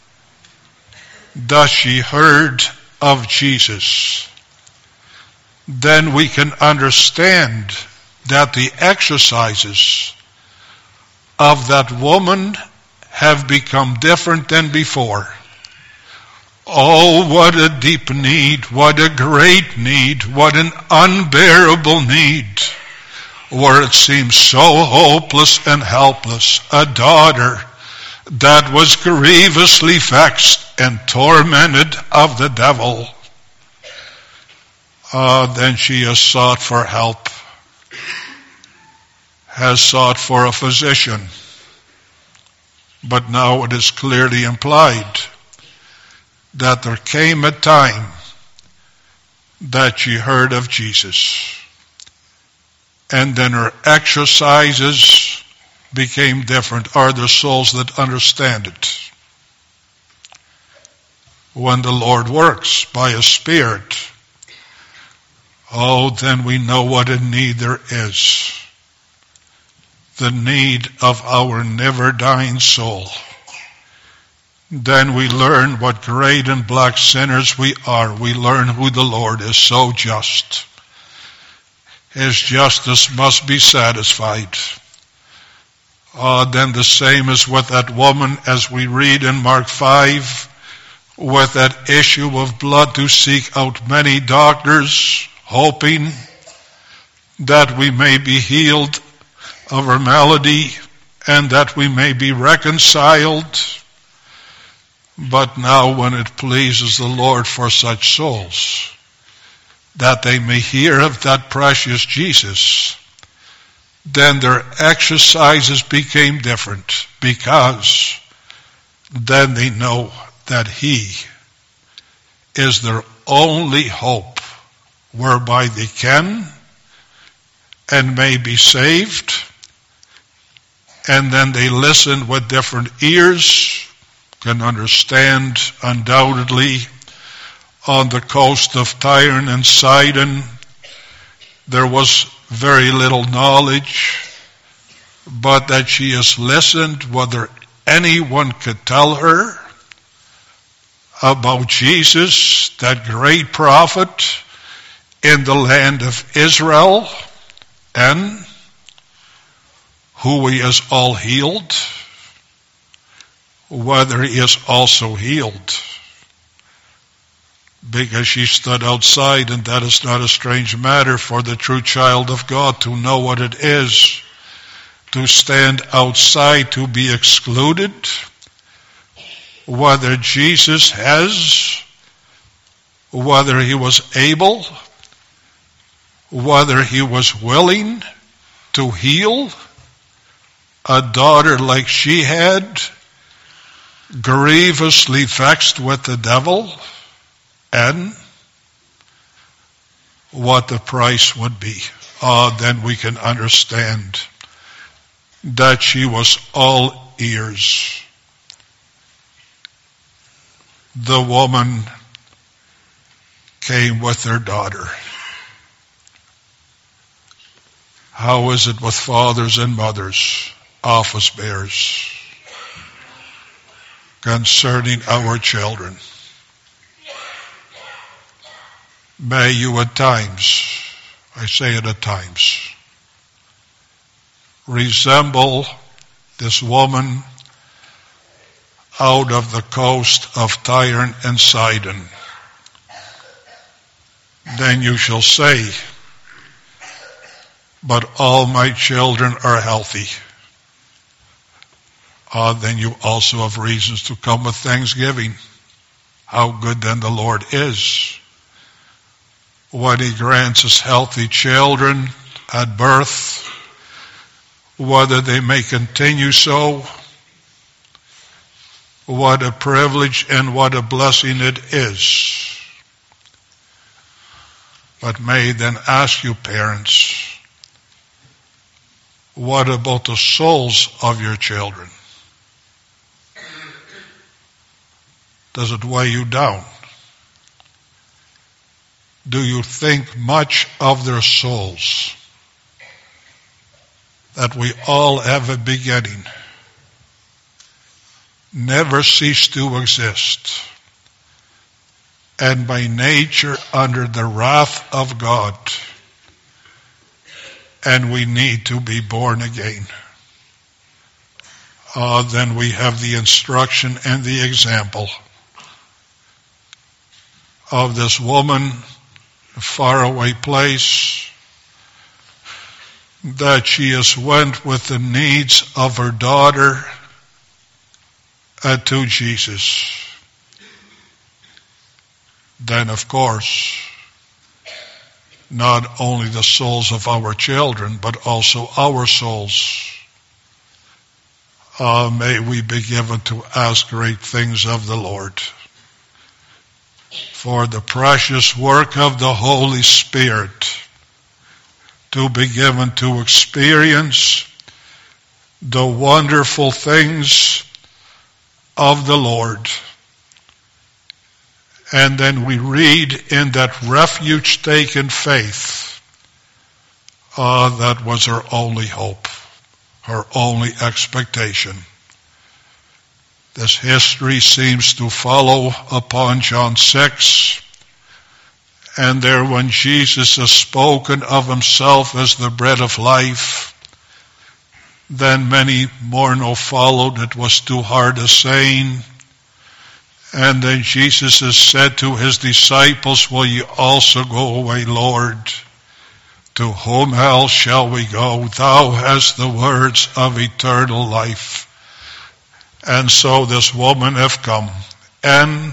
Thus she heard of Jesus. Then we can understand that the exercises of that woman have become different than before. Oh, what a deep need, what a great need, what an unbearable need, where it seems so hopeless and helpless. A daughter that was grievously vexed and tormented of the devil. Uh, then she has sought for help, has sought for a physician. But now it is clearly implied that there came a time that she heard of Jesus. And then her exercises became different. Are there souls that understand it? When the Lord works by His Spirit, oh, then we know what a need there is. The need of our never-dying soul. Then we learn what great and black sinners we are. We learn who the Lord is, so just. His justice must be satisfied. Uh, then the same is with that woman, as we read in Mark five, with that issue of blood, to seek out many doctors, hoping that we may be healed of our malady and that we may be reconciled. But now when it pleases the Lord for such souls, that they may hear of that precious Jesus, then their exercises became different, because then they know that He is their only hope whereby they can and may be saved. And then they listen with different ears, can understand undoubtedly on the coast of Tyre and Sidon. There was very little knowledge, but that she has listened whether anyone could tell her about Jesus, that great prophet in the land of Israel, and who he has all healed, whether he is also healed. Because she stood outside, and that is not a strange matter for the true child of God to know what it is to stand outside, to be excluded, whether Jesus has, whether he was able, whether he was willing to heal a daughter like she had, grievously vexed with the devil, and what the price would be. Ah, then we can understand that she was all ears. The woman came with her daughter. How is it with fathers and mothers, office bearers, concerning our children? May you at times, I say it at times, resemble this woman out of the coast of Tyre and Sidon. Then you shall say, but all my children are healthy. Ah, then you also have reasons to come with thanksgiving. How good then the Lord is, when he grants us healthy children at birth, whether they may continue so. What a privilege and what a blessing it is. But may I then ask you, parents, what about the souls of your children? Does it weigh you down? Do you think much of their souls? That we all have a beginning, never cease to exist, and by nature under the wrath of God, and we need to be born again. Uh, then we have the instruction and the example of this woman, a faraway place, that she has went with the needs of her daughter uh, to Jesus. Then, of course, not only the souls of our children, but also our souls. Uh, may we be given to ask great things of the Lord. For the precious work of the Holy Spirit to be given to experience the wonderful things of the Lord. And then we read in that refuge-taken faith, uh, that was her only hope, her only expectation. This history seems to follow upon John six. And there, when Jesus has spoken of himself as the bread of life, then many more no followed. It was too hard a saying. And then Jesus has said to his disciples, will you also go away, Lord? To whom else shall we go? Thou hast the words of eternal life. And so this woman have come. And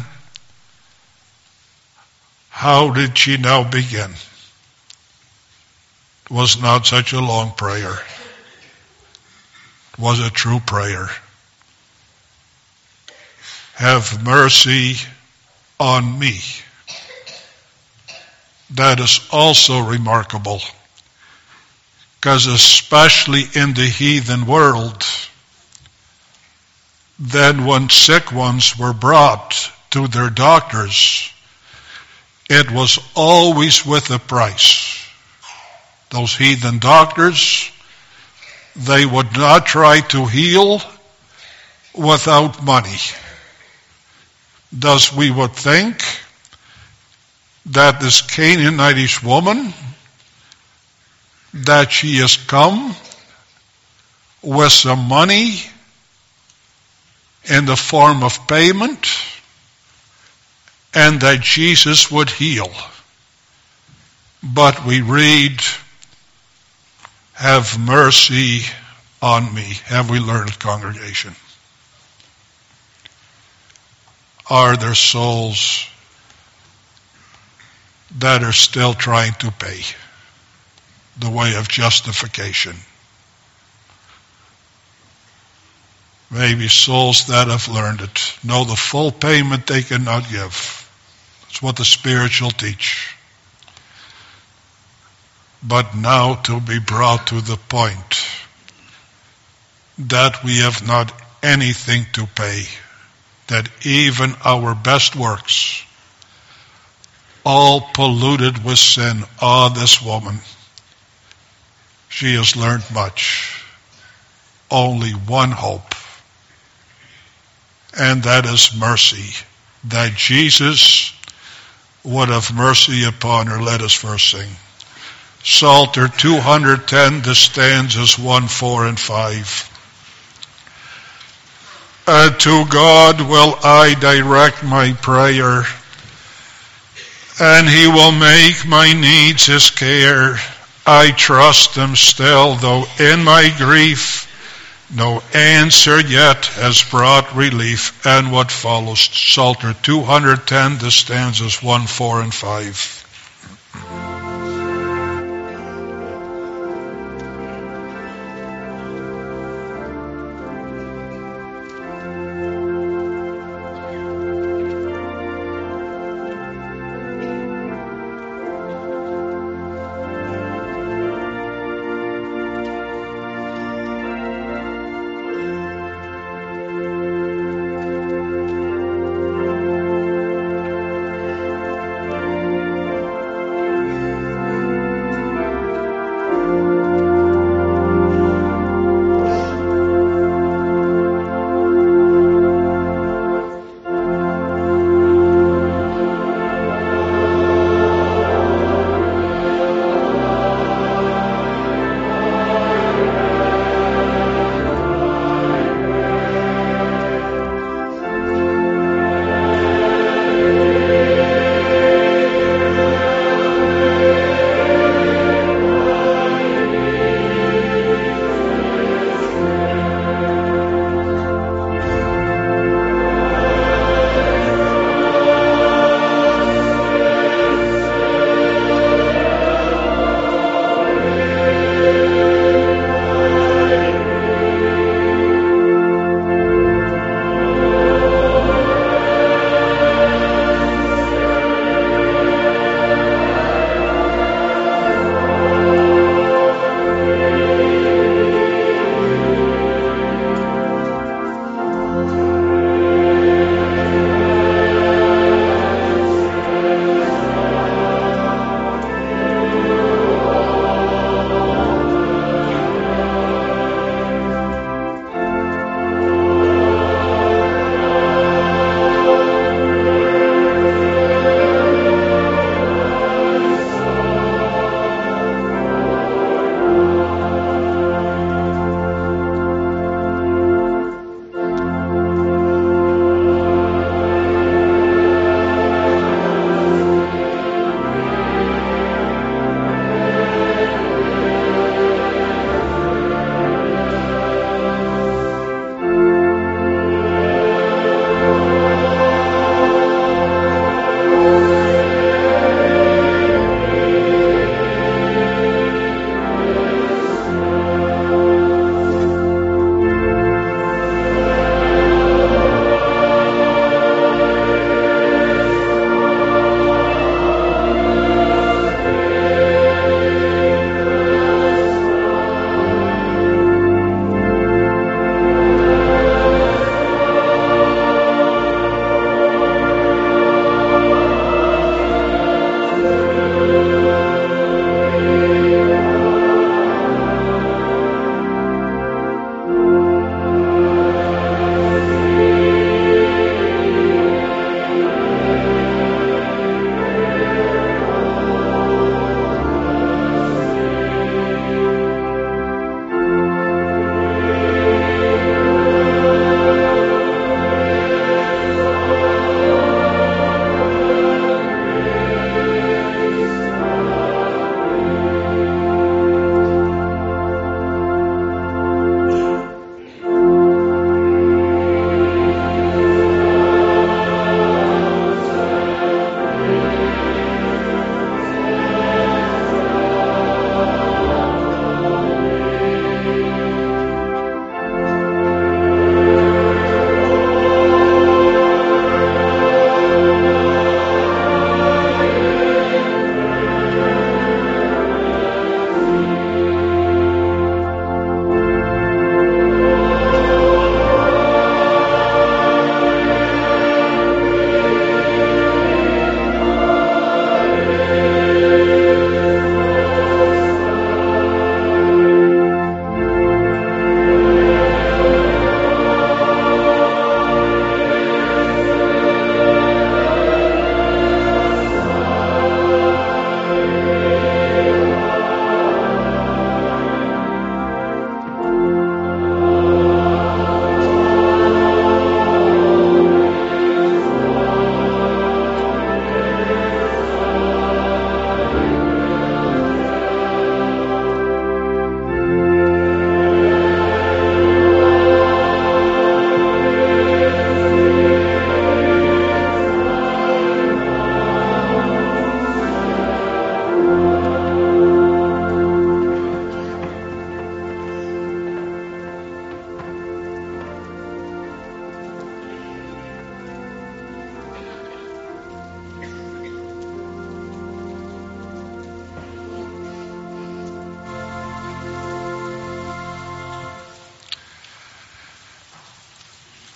how did she now begin? It was not such a long prayer. It was a true prayer. Have mercy on me. That is also remarkable, because especially in the heathen world, then when sick ones were brought to their doctors, it was always with a price. Those heathen doctors, they would not try to heal without money. Thus we would think that this Canaanitish woman, that she has come with some money in the form of payment, and that Jesus would heal. But we read, have mercy on me. Have we learned, congregation? Are there souls that are still trying to pay the way of justification? Maybe souls that have learned it know the full payment they cannot give. That's what the spiritual teach. But now to be brought to the point that we have not anything to pay, that even our best works, all polluted with sin. Ah, oh, this woman, she has learned much. Only one hope, and that is mercy. That Jesus would have mercy upon her. Let us first sing. Psalter two hundred ten, the stanzas one, four, and five. Uh, to God will I direct my prayer, and he will make my needs his care. I trust him still, though in my grief no answer yet has brought relief. And what follows? Psalter two hundred ten, the stanzas one, four, and five.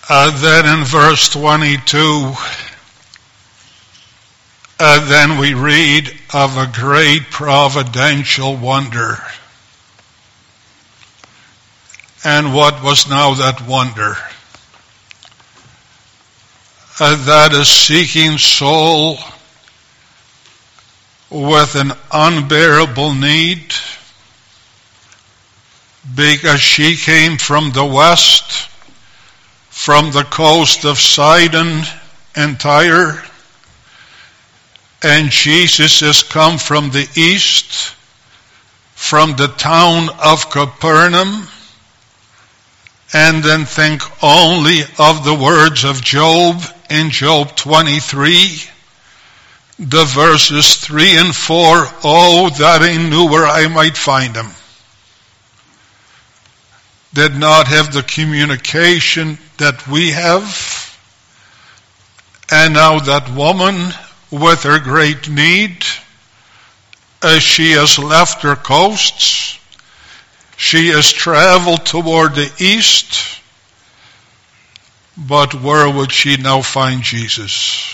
Uh, then in verse twenty-two, uh, then we read of a great providential wonder. And what was now that wonder? Uh, that a seeking soul with an unbearable need, because she came from the west, from the coast of Sidon and Tyre, and Jesus has come from the east, from the town of Capernaum. And then think only of the words of Job in Job twenty-three, the verses three and four, oh, that I knew where I might find him. Did not have the communication that we have. And now that woman with her great need, as she has left her coasts, she has traveled toward the east, but where would she now find Jesus?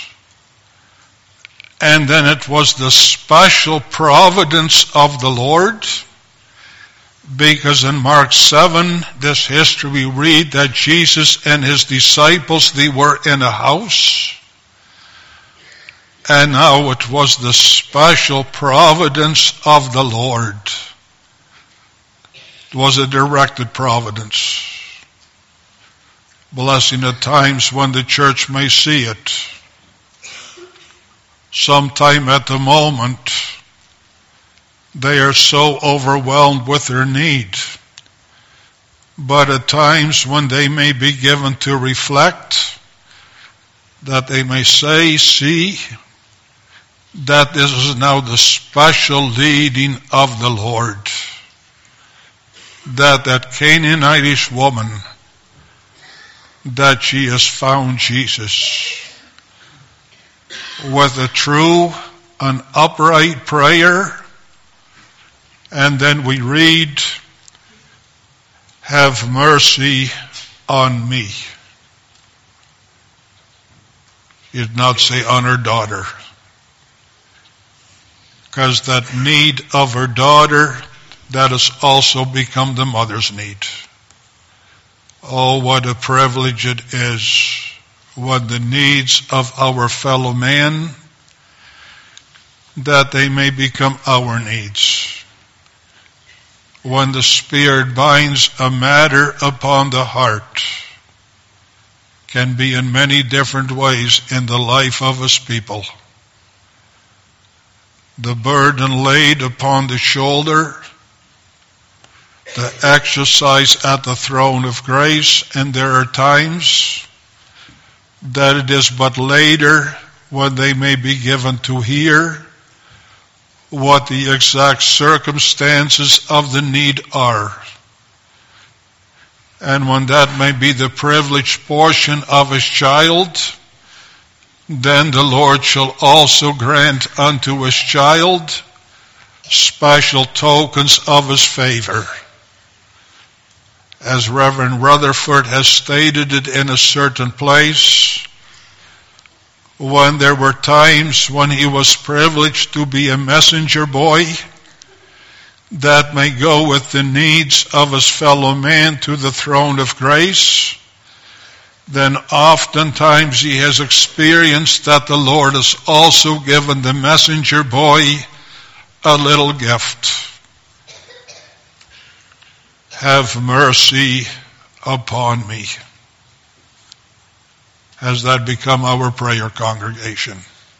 And then it was the special providence of the Lord, because in Mark seven, this history we read that Jesus and his disciples, they were in a house. And now it was the special providence of the Lord. It was a directed providence. Blessing at times when the church may see it. Sometime at the moment, they are so overwhelmed with their need. But at times when they may be given to reflect, that they may say, see, that this is now the special leading of the Lord. That that Canaanitish woman, that she has found Jesus with a true and upright prayer. And then we read, have mercy on me. He did not say on her daughter. Because that need of her daughter, that has also become the mother's need. Oh, what a privilege it is when the needs of our fellow man, that they may become our needs. When the Spirit binds a matter upon the heart, can be in many different ways in the life of his people. The burden laid upon the shoulder, the exercise at the throne of grace, and there are times that it is but later when they may be given to hear what the exact circumstances of the need are. And when that may be the privileged portion of his child, then the Lord shall also grant unto his child special tokens of his favor. As Reverend Rutherford has stated it in a certain place, when there were times when he was privileged to be a messenger boy that may go with the needs of his fellow man to the throne of grace, then oftentimes he has experienced that the Lord has also given the messenger boy a little gift. Have mercy upon me. Has that become our prayer, congregation?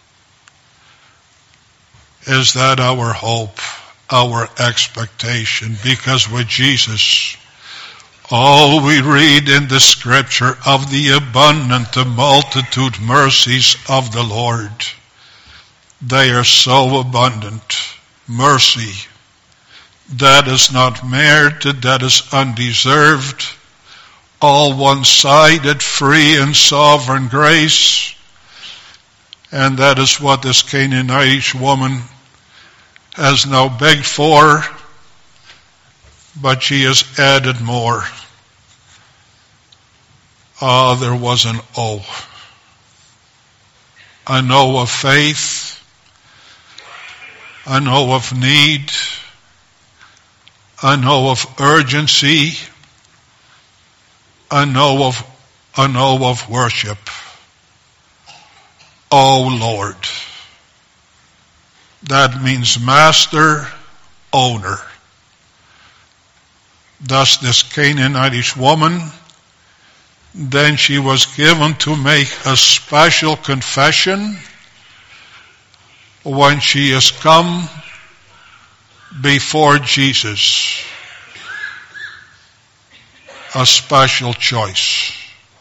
Is that our hope, our expectation? Because with Jesus, oh, we read in the scripture of the abundant, the multitude mercies of the Lord. They are so abundant. Mercy that is not merited, that is undeserved, all one-sided, free and sovereign grace. And that is what this Canaanitish woman has now begged for, but she has added more. Ah, there was an O. An O of faith, an O of need, an O of urgency, an O of, an O of worship. O Lord. That means master, owner. Thus this Canaanitish woman, then she was given to make a special confession when she has come before Jesus. A special choice.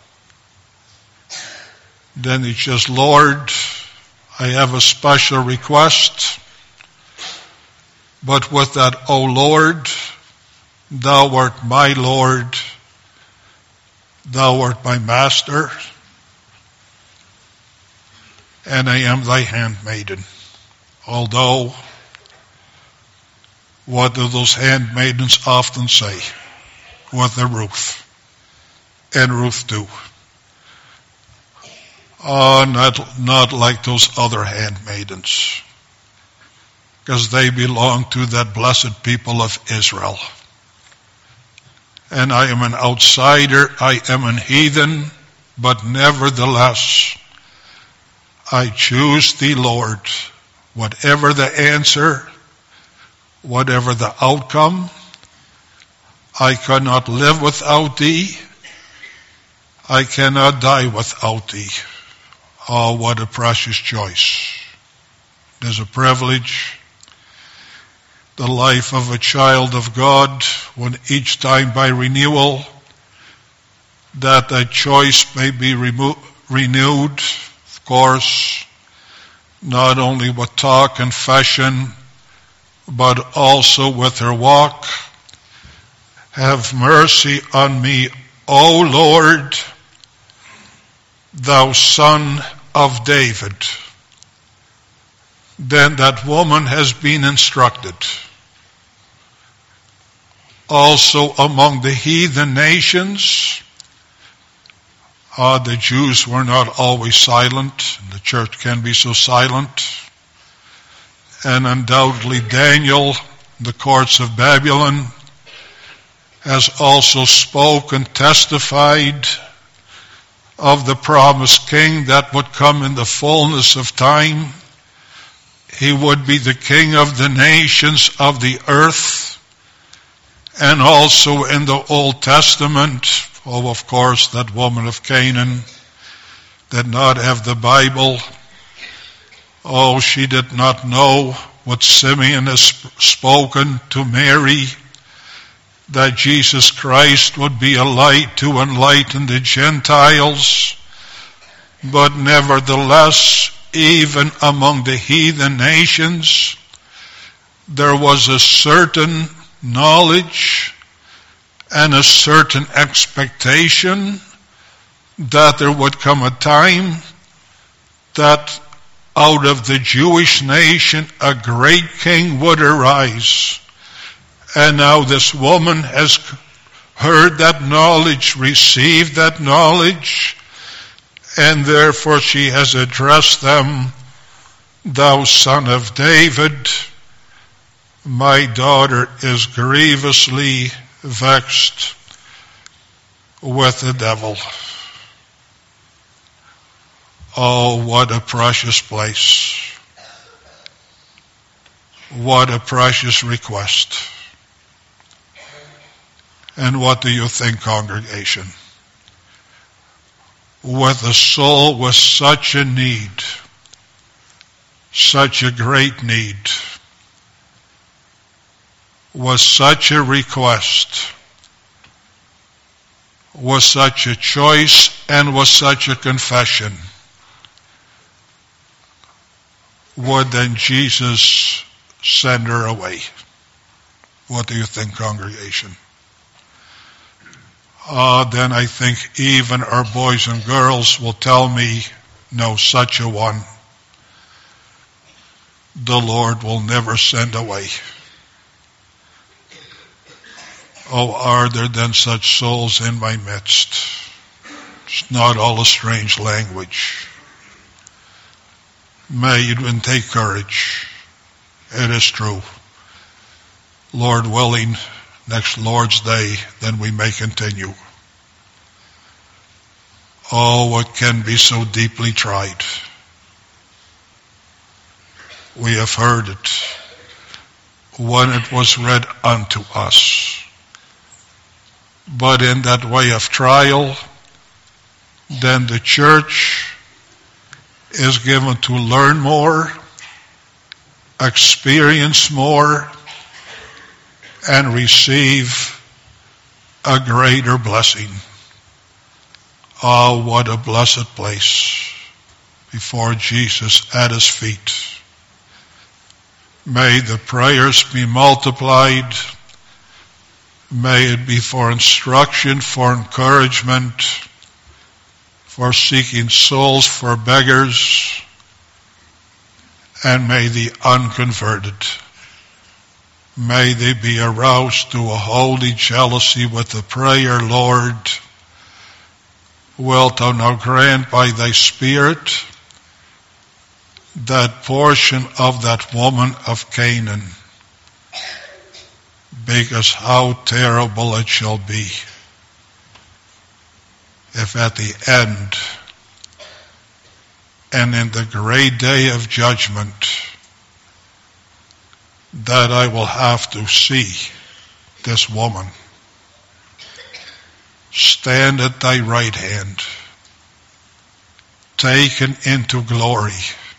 Then it's just, Lord, I have a special request, but with that, O Lord, thou art my Lord, thou art my master, and I am thy handmaiden. Although, what do those handmaidens often say? What did Ruth and Ruth do? Oh, not, not like those other handmaidens, because they belong to that blessed people of Israel. And I am an outsider, I am an heathen, but nevertheless, I choose thee, Lord. Whatever the answer, whatever the outcome, I cannot live without thee. I cannot die without thee. Oh, what a precious choice. It is a privilege. The life of a child of God, when each time by renewal, that that choice may be remo- renewed, of course, not only with talk, confession, but also with her walk. Have mercy on me, O Lord, thou Son of David. Then that woman has been instructed. Also among the heathen nations, uh, the Jews were not always silent. The church can be so silent. And undoubtedly Daniel, the courts of Babylon, has also spoken, testified of the promised king that would come in the fullness of time. He would be the king of the nations of the earth. And also in the Old Testament, oh, of course, that woman of Canaan did not have the Bible. Oh, she did not know what Simeon has spoken to Mary, that Jesus Christ would be a light to enlighten the Gentiles. But nevertheless, even among the heathen nations, there was a certain knowledge and a certain expectation that there would come a time that out of the Jewish nation a great king would arise. And now this woman has heard that knowledge, received that knowledge, and therefore she has addressed them, thou Son of David, my daughter is grievously vexed with the devil. Oh, what a precious place. What a precious request. And what do you think, congregation? With a soul with such a need, such a great need, with such a request, with such a choice, and with such a confession, would then Jesus send her away? What do you think, congregation? Uh, then I think even our boys and girls will tell me, no, such a one the Lord will never send away. Oh, are there then such souls in my midst? It's not all a strange language. May you take courage. It is true. Lord willing, next Lord's Day, then we may continue. Oh, what can be so deeply tried. We have heard it when it was read unto us. But in that way of trial, then the church is given to learn more, experience more, and receive a greater blessing. Oh, what a blessed place before Jesus at his feet. May the prayers be multiplied. May it be for instruction, for encouragement, for seeking souls for beggars, and may the unconverted, may they be aroused to a holy jealousy with the prayer, Lord, wilt thou now grant by thy Spirit that portion of that woman of Canaan, because how terrible it shall be if at the end and in the great day of judgment that I will have to see this woman stand at thy right hand, taken into glory,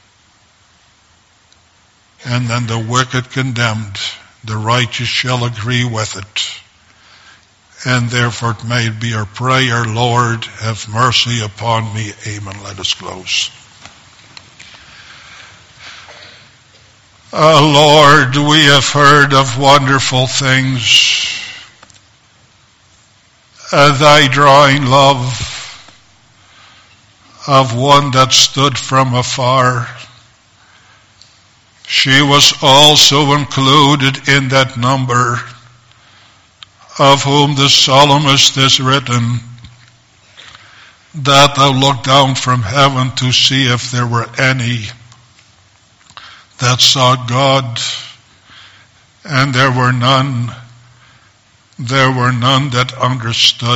and then the wicked condemned, the righteous shall agree with it. And therefore it may be our prayer, Lord, have mercy upon me. Amen. Let us close. Uh, Lord, we have heard of wonderful things. Uh, thy drawing love of one that stood from afar. She was also included in that number of whom the psalmist is written, that thou looked down from heaven to see if there were any that saw God, and there were none. There were none that understood.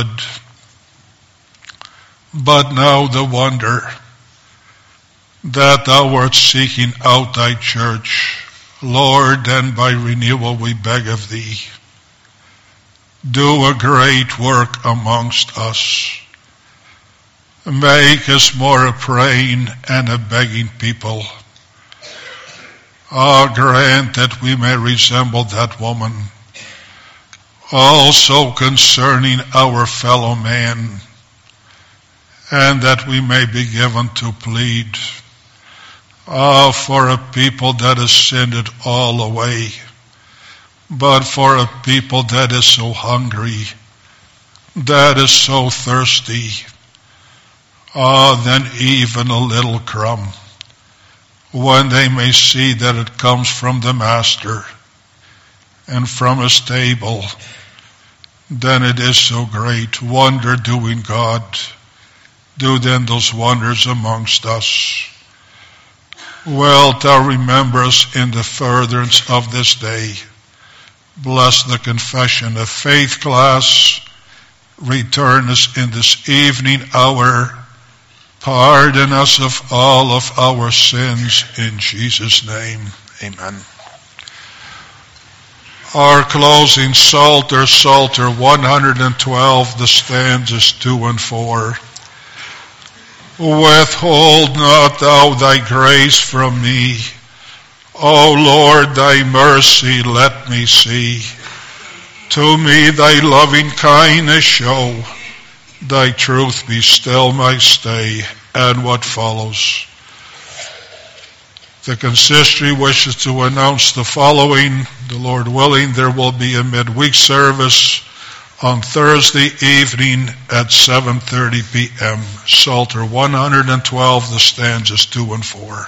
But now the wonder that thou wert seeking out thy church. Lord, and by renewal we beg of thee, do a great work amongst us. Make us more a praying and a begging people. Ah, grant that we may resemble that woman, also concerning our fellow man, and that we may be given to plead, ah, for a people that has sinned it all away, but for a people that is so hungry, that is so thirsty, ah, then even a little crumb, when they may see that it comes from the Master and from his table, then it is so great. Wonder doing God. Do then those wonders amongst us. Wilt thou remember us in the furtherance of this day? Bless the confession of faith class. Return us in this evening hour. Pardon us of all of our sins in Jesus' name. Amen. Our closing Psalter, Psalter one hundred twelve, the stanzas two and four. Withhold not thou thy grace from me. O Lord, thy mercy let me see. To me thy loving kindness show. Thy truth be still my stay. And what follows? The consistory wishes to announce the following. The Lord willing, there will be a midweek service on Thursday evening at seven thirty p.m. Psalter one hundred twelve, the stanzas two and four.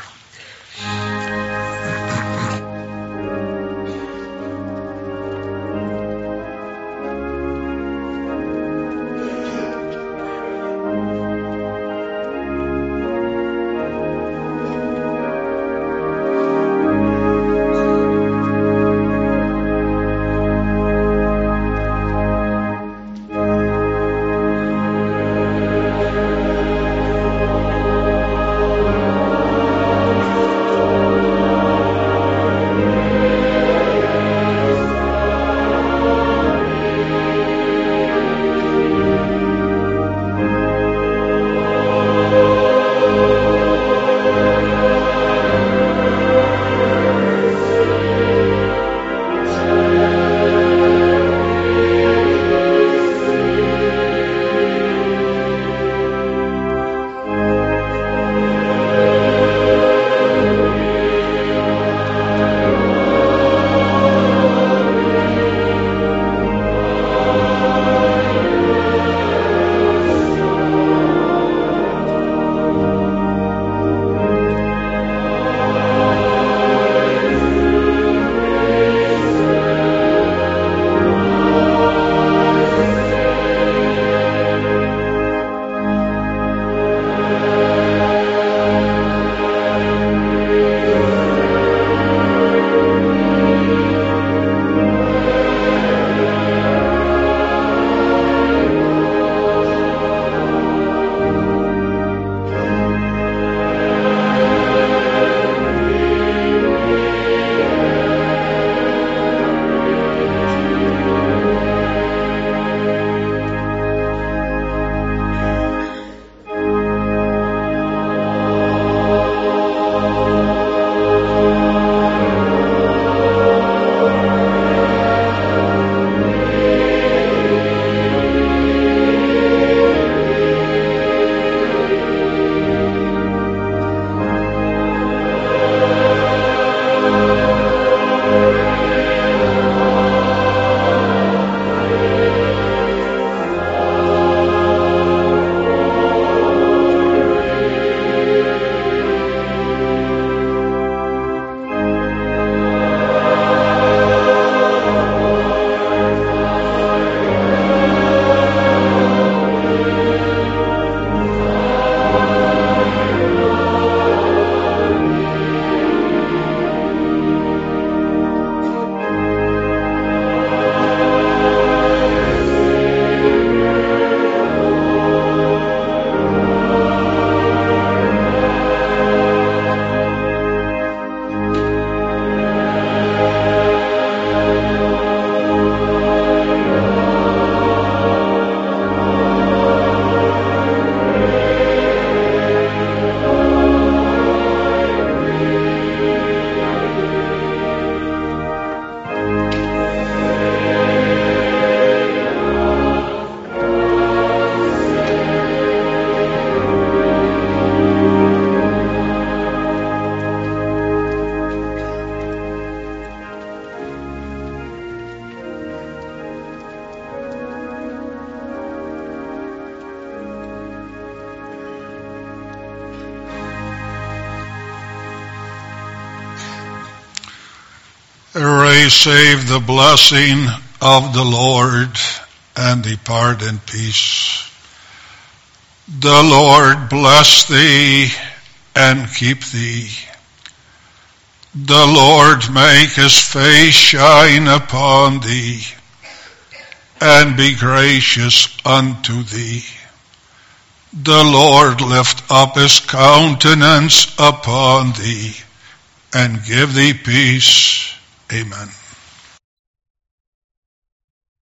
receive the blessing of the Lord and depart in peace. The Lord bless thee and keep thee. The Lord make his face shine upon thee and be gracious unto thee. The Lord lift up his countenance upon thee and give thee peace. Amen.